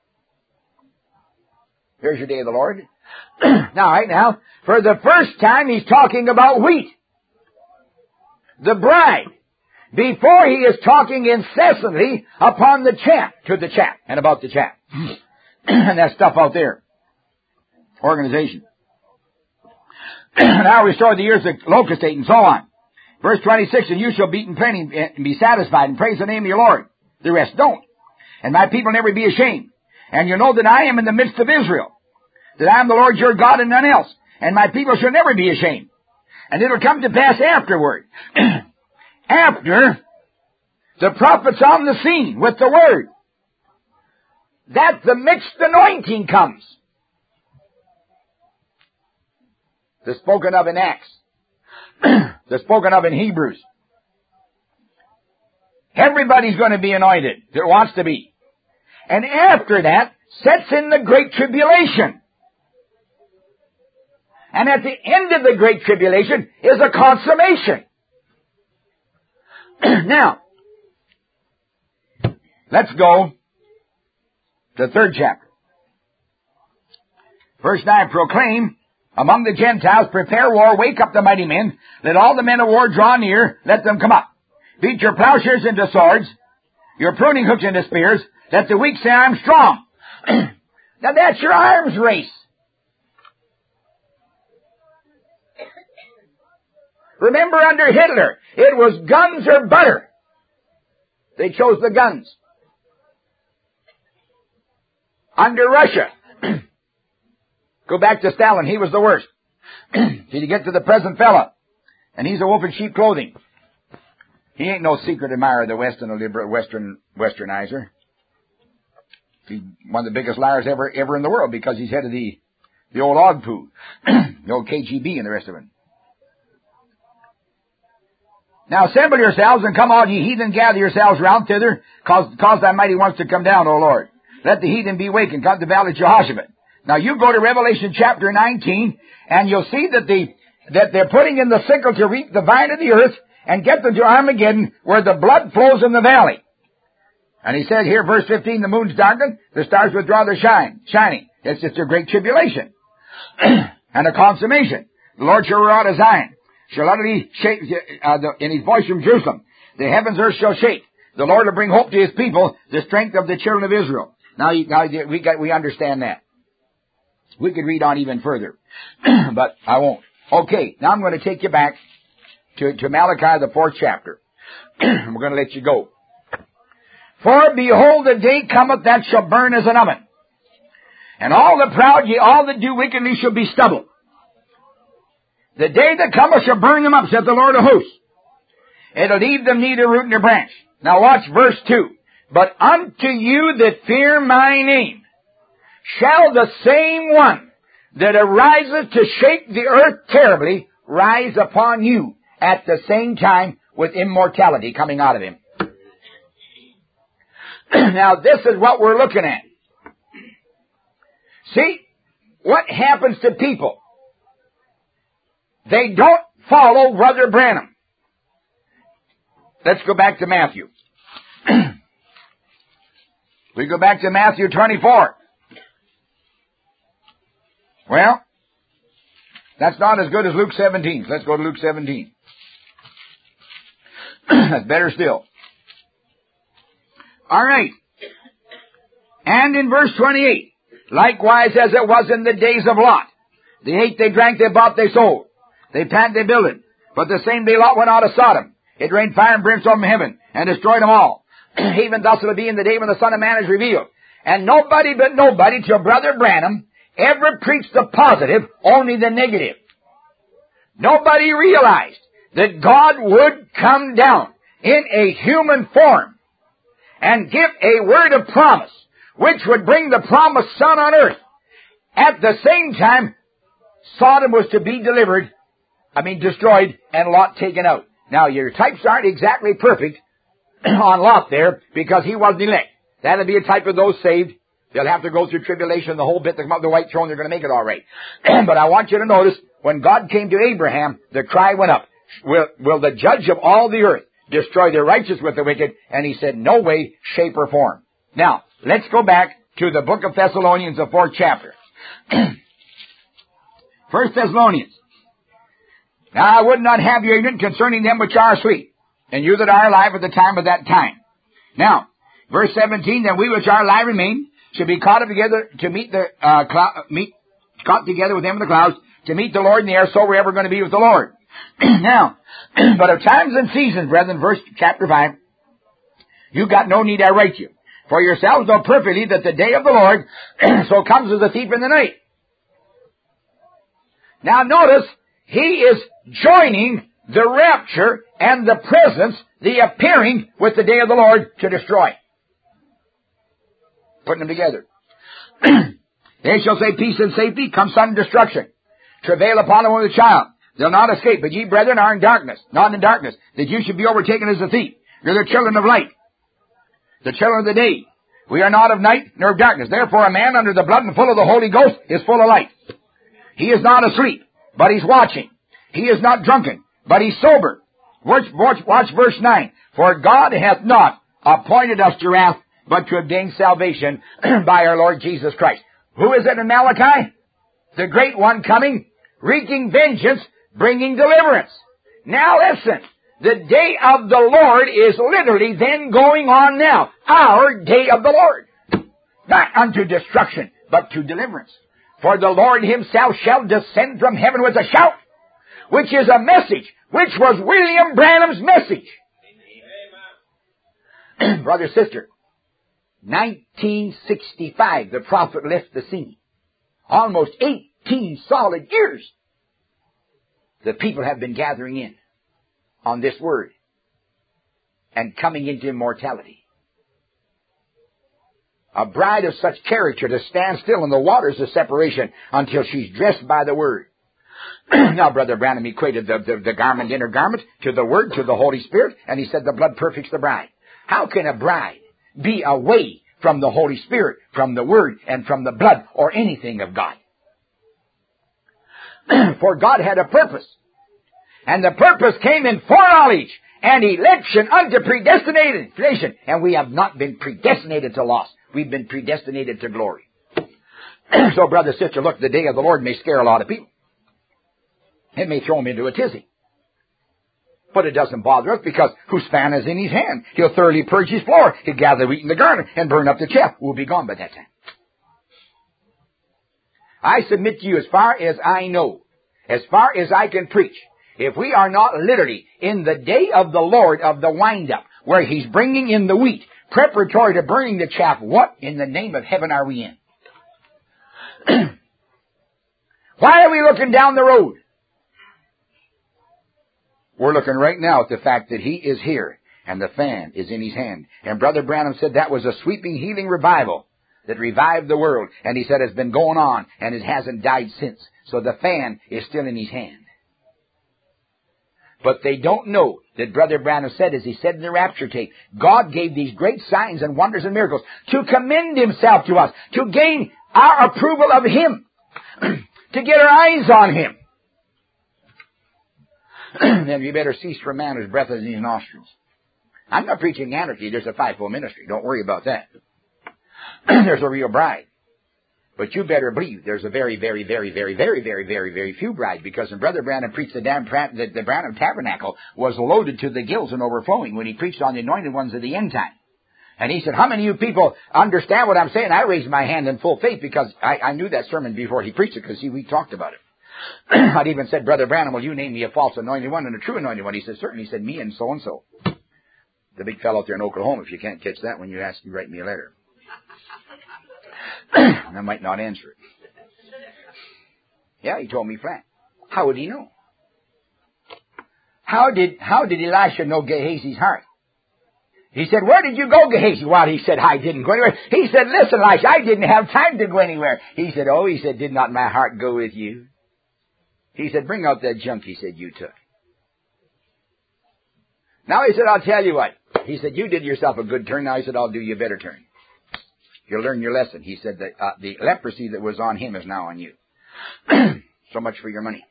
Here's your day of the Lord. Now, right now, for the first time, he's talking about wheat. The bride. Before he is talking incessantly upon the chaff, to the chaff, and about the chaff. And that stuff out there. Organization. Now restore the years of locust ate, and so on. Verse 26, and you shall beat in plenty and be satisfied, and praise the name of your Lord. The rest don't. And my people never be ashamed. And you know that I am in the midst of Israel. That I am the Lord your God and none else. And my people shall never be ashamed. And it'll come to pass afterward. After the prophet's on the scene with the word, that the mixed anointing comes. The spoken of in Acts. The spoken of in Hebrews. Everybody's going to be anointed that wants to be. And after that, sets in the Great Tribulation. And at the end of the Great Tribulation is a consummation. Now, let's go to the 3rd chapter. Verse 9, proclaim among the Gentiles, prepare war, wake up the mighty men, let all the men of war draw near, let them come up. Beat your plowshares into swords, your pruning hooks into spears, let the weak say, I'm strong. Now that's your arms race. Remember under Hitler, it was guns or butter. They chose the guns. Under Russia, go back to Stalin, he was the worst. Till you get to the present fella, and he's a wolf in sheep clothing. He ain't no secret admirer of the West and a westernizer. He's one of the biggest liars ever in the world because he's head of the old Ogpoo, the old KGB and the rest of it. Now assemble yourselves and come all ye heathen, gather yourselves round thither, cause thy mighty ones to come down, O Lord. Let the heathen be wakened, come to the valley of Jehoshaphat. Now you go to Revelation chapter 19, and you'll see that they're putting in the sickle to reap the vine of the earth and get them to Armageddon where the blood flows in the valley. And he said here, verse 15, the moon's darkened, the stars withdraw their shining. It's just a great tribulation and a consummation. The Lord shall roar out of Zion, shall utterly shake in his voice from Jerusalem. The heavens earth shall shake. The Lord will bring hope to his people, the strength of the children of Israel. Now we understand that. We could read on even further, but I won't. Okay, now I'm going to take you back to Malachi, the 4th chapter. We're going to let you go. For behold, the day cometh that shall burn as an oven, and all the proud, yea, all that do wickedly shall be stubble. The day that cometh shall burn them up, saith the Lord of hosts. It'll leave them neither root nor branch. Now watch verse 2. But unto you that fear my name shall the same one that arises to shake the earth terribly rise upon you at the same time with immortality coming out of him. Now this is what we're looking at. See, what happens to people? They don't follow Brother Branham. Let's go back to Matthew. We go back to Matthew 24. Well, that's not as good as Luke 17. Let's go to Luke 17. That's better still. All right. And in verse 28, likewise as it was in the days of Lot, they ate, they drank, they bought, they sold. They planted, they builded. But the same day Lot went out of Sodom. It rained fire and brimstone from heaven and destroyed them all. Even thus it will be in the day when the Son of Man is revealed. And nobody but nobody till Brother Branham ever preached the positive, only the negative. Nobody realized that God would come down in a human form and give a word of promise, which would bring the promised Son on earth. At the same time, Sodom was to be destroyed, and Lot taken out. Now, your types aren't exactly perfect on Lot there, because he wasn't elect. That'll be a type of those saved. They'll have to go through tribulation, the whole bit, to come up the white throne, they're going to make it all right. But I want you to notice, when God came to Abraham, the cry went up, will the judge of all the earth destroy the righteous with the wicked? And he said, no way, shape, or form. Now, let's go back to the book of Thessalonians, the 4th chapter. 1 Thessalonians. Now I would not have you ignorant concerning them which are asleep, and you that are alive at the time of that time. Now, verse 17, that we which are alive remain, should be caught up together to meet the caught together with them in the clouds, to meet the Lord in the air, so we're ever going to be with the Lord. Now, but of times and seasons, brethren, chapter 5, you got no need I write you. For yourselves know perfectly that the day of the Lord so comes as a thief in the night. Now notice, he is joining the rapture and the presence, the appearing with the day of the Lord to destroy. Putting them together. They shall say peace and safety, come sudden destruction. Travail upon them with a child. They'll not escape, but ye brethren are in darkness, not in darkness, that you should be overtaken as a thief. You're the children of light, the children of the day. We are not of night nor of darkness. Therefore, a man under the blood and full of the Holy Ghost is full of light. He is not asleep, but he's watching. He is not drunken, but he's sober. Watch verse 9. For God hath not appointed us to wrath, but to obtain salvation by our Lord Jesus Christ. Who is it in Malachi? The great one coming, wreaking vengeance, bringing deliverance. Now listen, the day of the Lord is literally then going on now. Our day of the Lord. Not unto destruction, but to deliverance. For the Lord himself shall descend from heaven with a shout, which is a message, which was William Branham's message. Brother, sister, 1965, the prophet left the scene. Almost 18 solid years. The people have been gathering in on this word and coming into immortality. A bride of such character to stand still in the waters of separation until she's dressed by the word. Now, Brother Branham equated the garment, inner garment, to the word, to the Holy Spirit, and he said the blood perfects the bride. How can a bride be away from the Holy Spirit, from the word, and from the blood, or anything of God? For God had a purpose, and the purpose came in foreknowledge and election unto predestination, and we have not been predestinated to loss. We've been predestinated to glory. So, brother, sister, look, the day of the Lord may scare a lot of people. It may throw them into a tizzy. But it doesn't bother us, because whose fan is in his hand? He'll thoroughly purge his floor. He'll gather wheat in the garner and burn up the chaff. We'll be gone by that time. I submit to you, as far as I know, as far as I can preach, if we are not literally in the day of the Lord of the wind-up, where he's bringing in the wheat, preparatory to burning the chaff, what in the name of heaven are we in? Why are we looking down the road? We're looking right now at the fact that he is here, and the fan is in his hand. And Brother Branham said that was a sweeping, healing revival that revived the world. And he said it's been going on, and it hasn't died since. So the fan is still in his hand. But they don't know that Brother Branham said, as he said in the rapture tape, God gave these great signs and wonders and miracles to commend himself to us, to gain our approval of him, to get our eyes on him. Then you better cease from man whose breath is in his nostrils. I'm not preaching anarchy. There's a fivefold ministry. Don't worry about that. There's a real bride. But you better believe there's a very, very, very, very, very, very, very, very few brides, because when Brother Branham preached the Branham Tabernacle was loaded to the gills and overflowing when he preached on the anointed ones of the end time. And he said, how many of you people understand what I'm saying? I raised my hand in full faith, because I knew that sermon before he preached it, because we talked about it. I'd even said, Brother Branham, will you name me a false anointed one and a true anointed one? He said, certainly. He said, me and so. The big fellow out there in Oklahoma, if you can't catch that when you ask, you write me a letter. I might not answer it. Yeah, he told me flat. How would he know? How did Elisha know Gehazi's heart? He said, where did you go, Gehazi? Well, he said, I didn't go anywhere. He said, listen, Elisha, I didn't have time to go anywhere. He said, did not my heart go with you? He said, bring out that junk, he said, you took. Now, he said, I'll tell you what. He said, you did yourself a good turn. Now, he said, I'll do you a better turn. You'll learn your lesson. He said that the leprosy that was on him is now on you. So much for your money.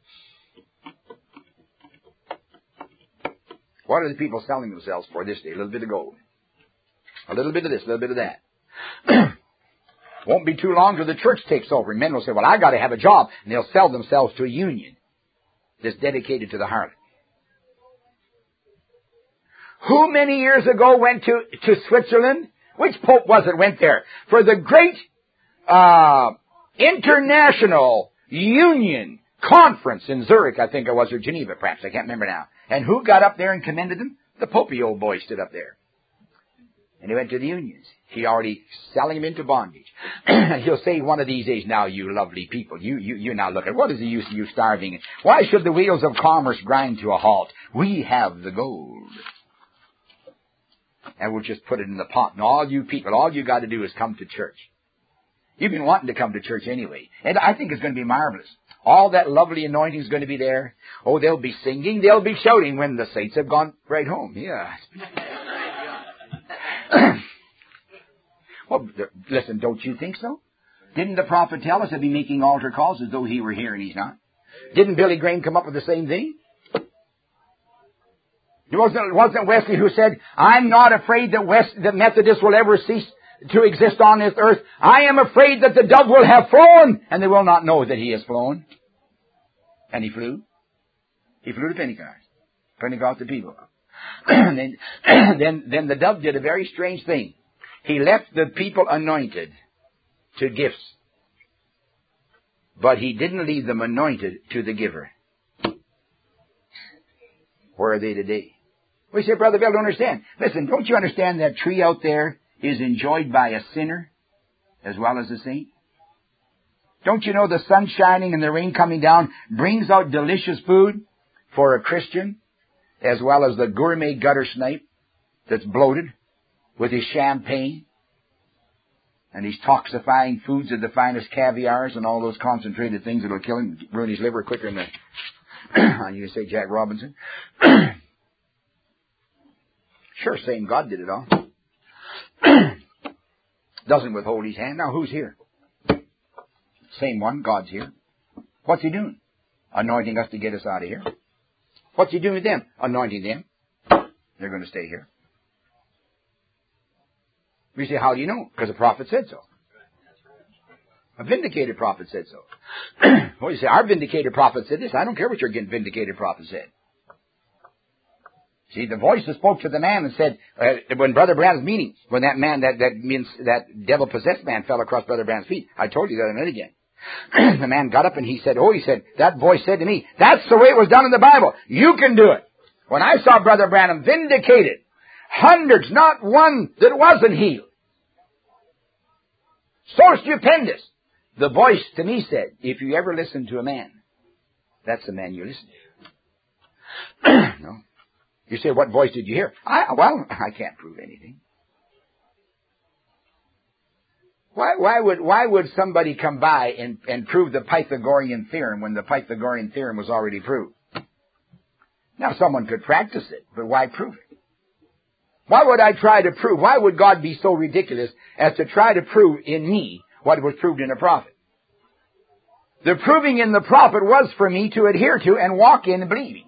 What are the people selling themselves for this day? A little bit of gold. A little bit of this, a little bit of that. Won't be too long till the church takes over. And men will say, well, I got to have a job. And they'll sell themselves to a union that's dedicated to the harlot. Who many years ago went to Switzerland? Which pope was it went there? For the great international union conference in Zurich, I think it was, or Geneva perhaps, I can't remember now. And who got up there and commended them? The popey old boy stood up there. And he went to the unions. He already selling him into bondage. And he'll say one of these days, now you lovely people, you now look at, what is the use of you starving? Why should the wheels of commerce grind to a halt? We have the gold. And we'll just put it in the pot. And all you people, all you got to do is come to church. You've been wanting to come to church anyway. And I think it's going to be marvelous. All that lovely anointing is going to be there. Oh, they'll be singing, they'll be shouting when the saints have gone right home. Yeah. Well, listen, don't you think so? Didn't the prophet tell us to be making altar calls as though he were here and he's not? Didn't Billy Graham come up with the same thing? It wasn't Wesley who said, I'm not afraid that Methodists will ever cease to exist on this earth. I am afraid that the dove will have flown, and they will not know that he has flown. And he flew. He flew to Pentecost. Pentecost the people. then the dove did a very strange thing. He left the people anointed to gifts. But he didn't leave them anointed to the giver. Where are they today? We say, Brother Bill, don't understand. Listen, don't you understand that tree out there is enjoyed by a sinner as well as a saint? Don't you know the sun shining and the rain coming down brings out delicious food for a Christian as well as the gourmet gutter snipe that's bloated with his champagne and he's toxifying foods of the finest caviars and all those concentrated things that will kill him, ruin his liver quicker than you say Jack Robinson. Sure, same God did it all. Doesn't withhold his hand. Now, who's here? Same one, God's here. What's he doing? Anointing us to get us out of here. What's he doing with them? Anointing them. They're going to stay here. We say, how do you know? Because the prophet said so. A vindicated prophet said so. Well, you say, our vindicated prophet said this. I don't care what your vindicated prophet said. See, the voice that spoke to the man and said, when Brother Branham's meeting, when that man, that devil-possessed man fell across Brother Branham's feet, I told you that a minute again. The man got up and he said, that voice said to me, that's the way it was done in the Bible. You can do it. When I saw Brother Branham vindicated, hundreds, not one that wasn't healed. So stupendous. The voice to me said, if you ever listen to a man, that's the man you listen to. No. You say, what voice did you hear? I can't prove anything. Why would somebody come by and prove the Pythagorean theorem when the Pythagorean theorem was already proved? Now, someone could practice it, but why prove it? Why would I try to prove? Why would God be so ridiculous as to try to prove in me what was proved in a prophet? The proving in the prophet was for me to adhere to and walk in believing.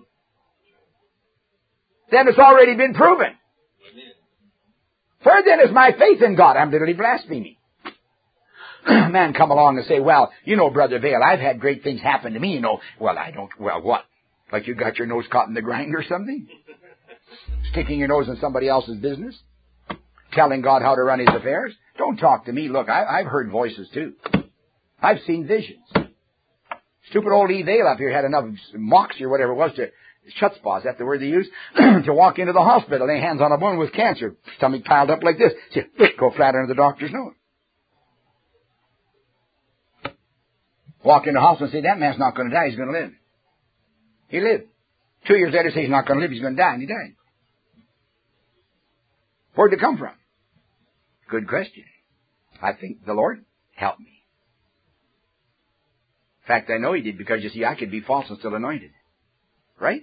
Then it's already been proven. Where then is my faith in God? I'm literally blaspheming. A man come along and say, well, you know, Brother Vail, I've had great things happen to me, you know. Well, I don't. Well, what? Like you got your nose caught in the grind or something? Sticking your nose in somebody else's business? Telling God how to run his affairs? Don't talk to me. Look, I've heard voices too. I've seen visions. Stupid old Lee Vail up here had enough moxie or whatever it was to... Chutzpah, is that the word they use? To walk into the hospital, lay hands on a woman with cancer, stomach piled up like this. See, go flat under the doctor's nose. Walk into the hospital and say, that man's not going to die, he's going to live. He lived. 2 years later, say he's not going to live, he's going to die, and he died. Where'd it come from? Good question. I think the Lord helped me. In fact, I know he did, because you see, I could be false and still anointed. Right?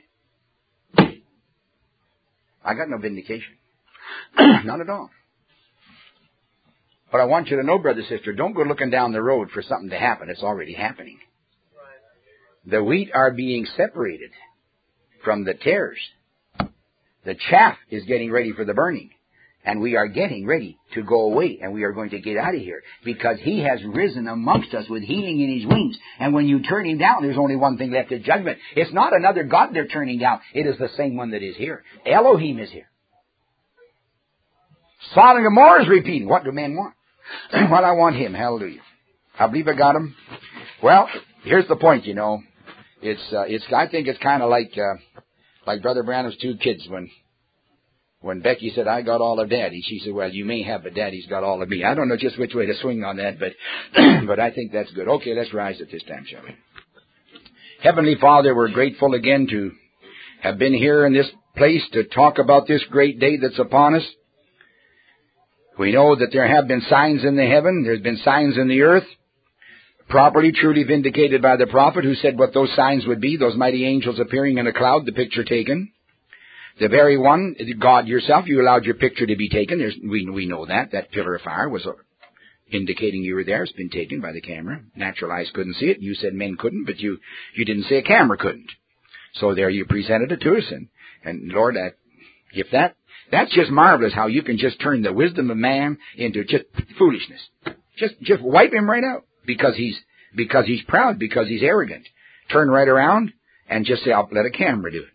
I got no vindication. None at all. But I want you to know, brother, sister, don't go looking down the road for something to happen. It's already happening. The wheat are being separated from the tares. The chaff is getting ready for the burning. And we are getting ready to go away, and we are going to get out of here, because he has risen amongst us with healing in his wings. And when you turn him down, there's only one thing left, is judgment. It's not another God they're turning down. It is the same one that is here. Elohim is here. Sodom and Gomorrah is repeating. What do men want? Well, I want him. Hallelujah. I believe I got him. Well, here's the point, you know. I think it's kind of like Brother Branham's two kids when Becky said, I got all of Daddy, she said, well, you may have, but Daddy's got all of me. I don't know just which way to swing on that, but I think that's good. Okay, let's rise at this time, shall we? Heavenly Father, we're grateful again to have been here in this place to talk about this great day that's upon us. We know that there have been signs in the heaven, there's been signs in the earth, properly, truly vindicated by the prophet who said what those signs would be, those mighty angels appearing in a cloud, the picture taken. The very one, God yourself, you allowed your picture to be taken. We know that. That pillar of fire was indicating you were there. It's been taken by the camera. Natural eyes couldn't see it. You said men couldn't, but you didn't say a camera couldn't. So there you presented it to us. And Lord, that's just marvelous how you can just turn the wisdom of man into just foolishness. Just wipe him right out because he's proud, because he's arrogant. Turn right around and just say, I'll let a camera do it.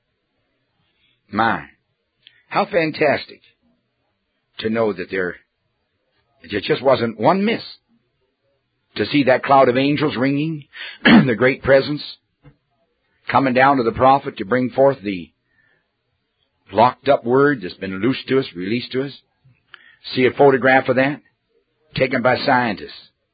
My, how fantastic to know that there just wasn't one miss. To see that cloud of angels ringing, the great presence coming down to the prophet to bring forth the locked up word that's been loosed to us, released to us. See a photograph of that, taken by scientists.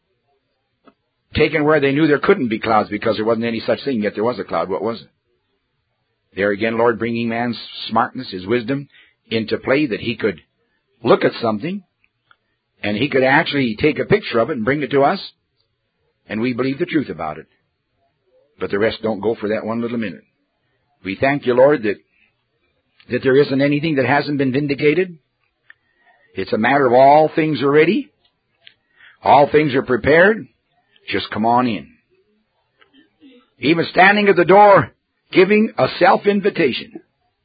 Taken where they knew there couldn't be clouds because there wasn't any such thing, yet there was a cloud. What was it? There again, Lord, bringing man's smartness, his wisdom, into play that he could look at something and he could actually take a picture of it and bring it to us, and we believe the truth about it. But the rest don't go for that one little minute. We thank you, Lord, that there isn't anything that hasn't been vindicated. It's a matter of all things are ready. All things are prepared. Just come on in. Even standing at the door, giving a self-invitation.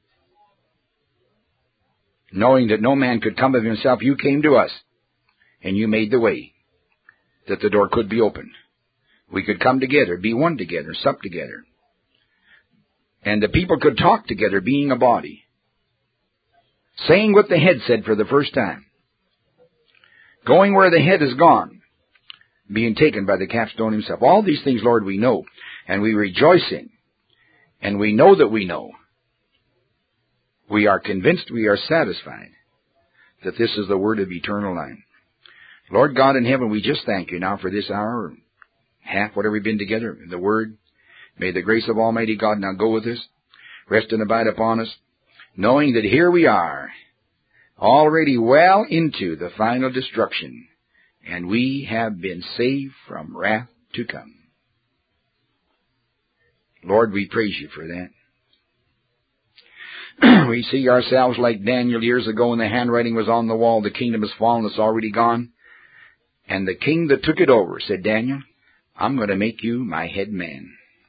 Knowing that no man could come of himself, you came to us, and you made the way that the door could be opened. We could come together, be one together, sup together. And the people could talk together, being a body. Saying what the head said for the first time. Going where the head is gone. Being taken by the capstone himself. All these things, Lord, we know, and we rejoice in. And we know that we know. We are convinced, we are satisfied that this is the word of eternal life. Lord God in heaven, we just thank you now for this hour, or half, whatever we've been together, in the word. May the grace of Almighty God now go with us, rest and abide upon us, knowing that here we are, already well into the final destruction, and we have been saved from wrath to come. Lord, we praise you for that. We see ourselves like Daniel years ago when the handwriting was on the wall, the kingdom has fallen, it's already gone. And the king that took it over said, Daniel, I'm going to make you my head man.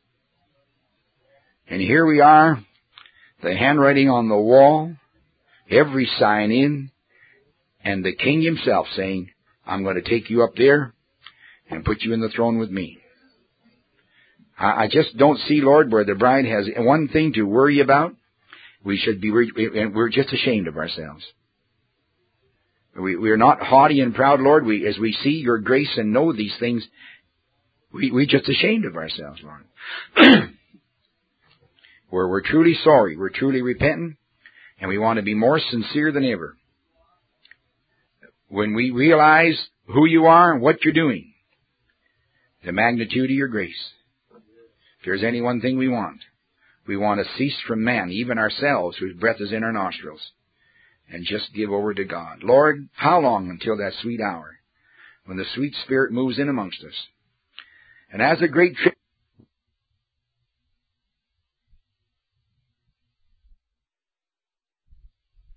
And here we are, the handwriting on the wall, every sign in, and the king himself saying, I'm going to take you up there and put you in the throne with me. I just don't see, Lord, where the bride has one thing to worry about. We're just ashamed of ourselves. We are not haughty and proud, Lord. As we see your grace and know these things, we're just ashamed of ourselves, Lord. We're truly sorry. We're truly repentant. And we want to be more sincere than ever. When we realize who you are and what you're doing, the magnitude of your grace. If there's any one thing we want to cease from man, even ourselves, whose breath is in our nostrils, and just give over to God. Lord, how long until that sweet hour when the sweet Spirit moves in amongst us? And as a great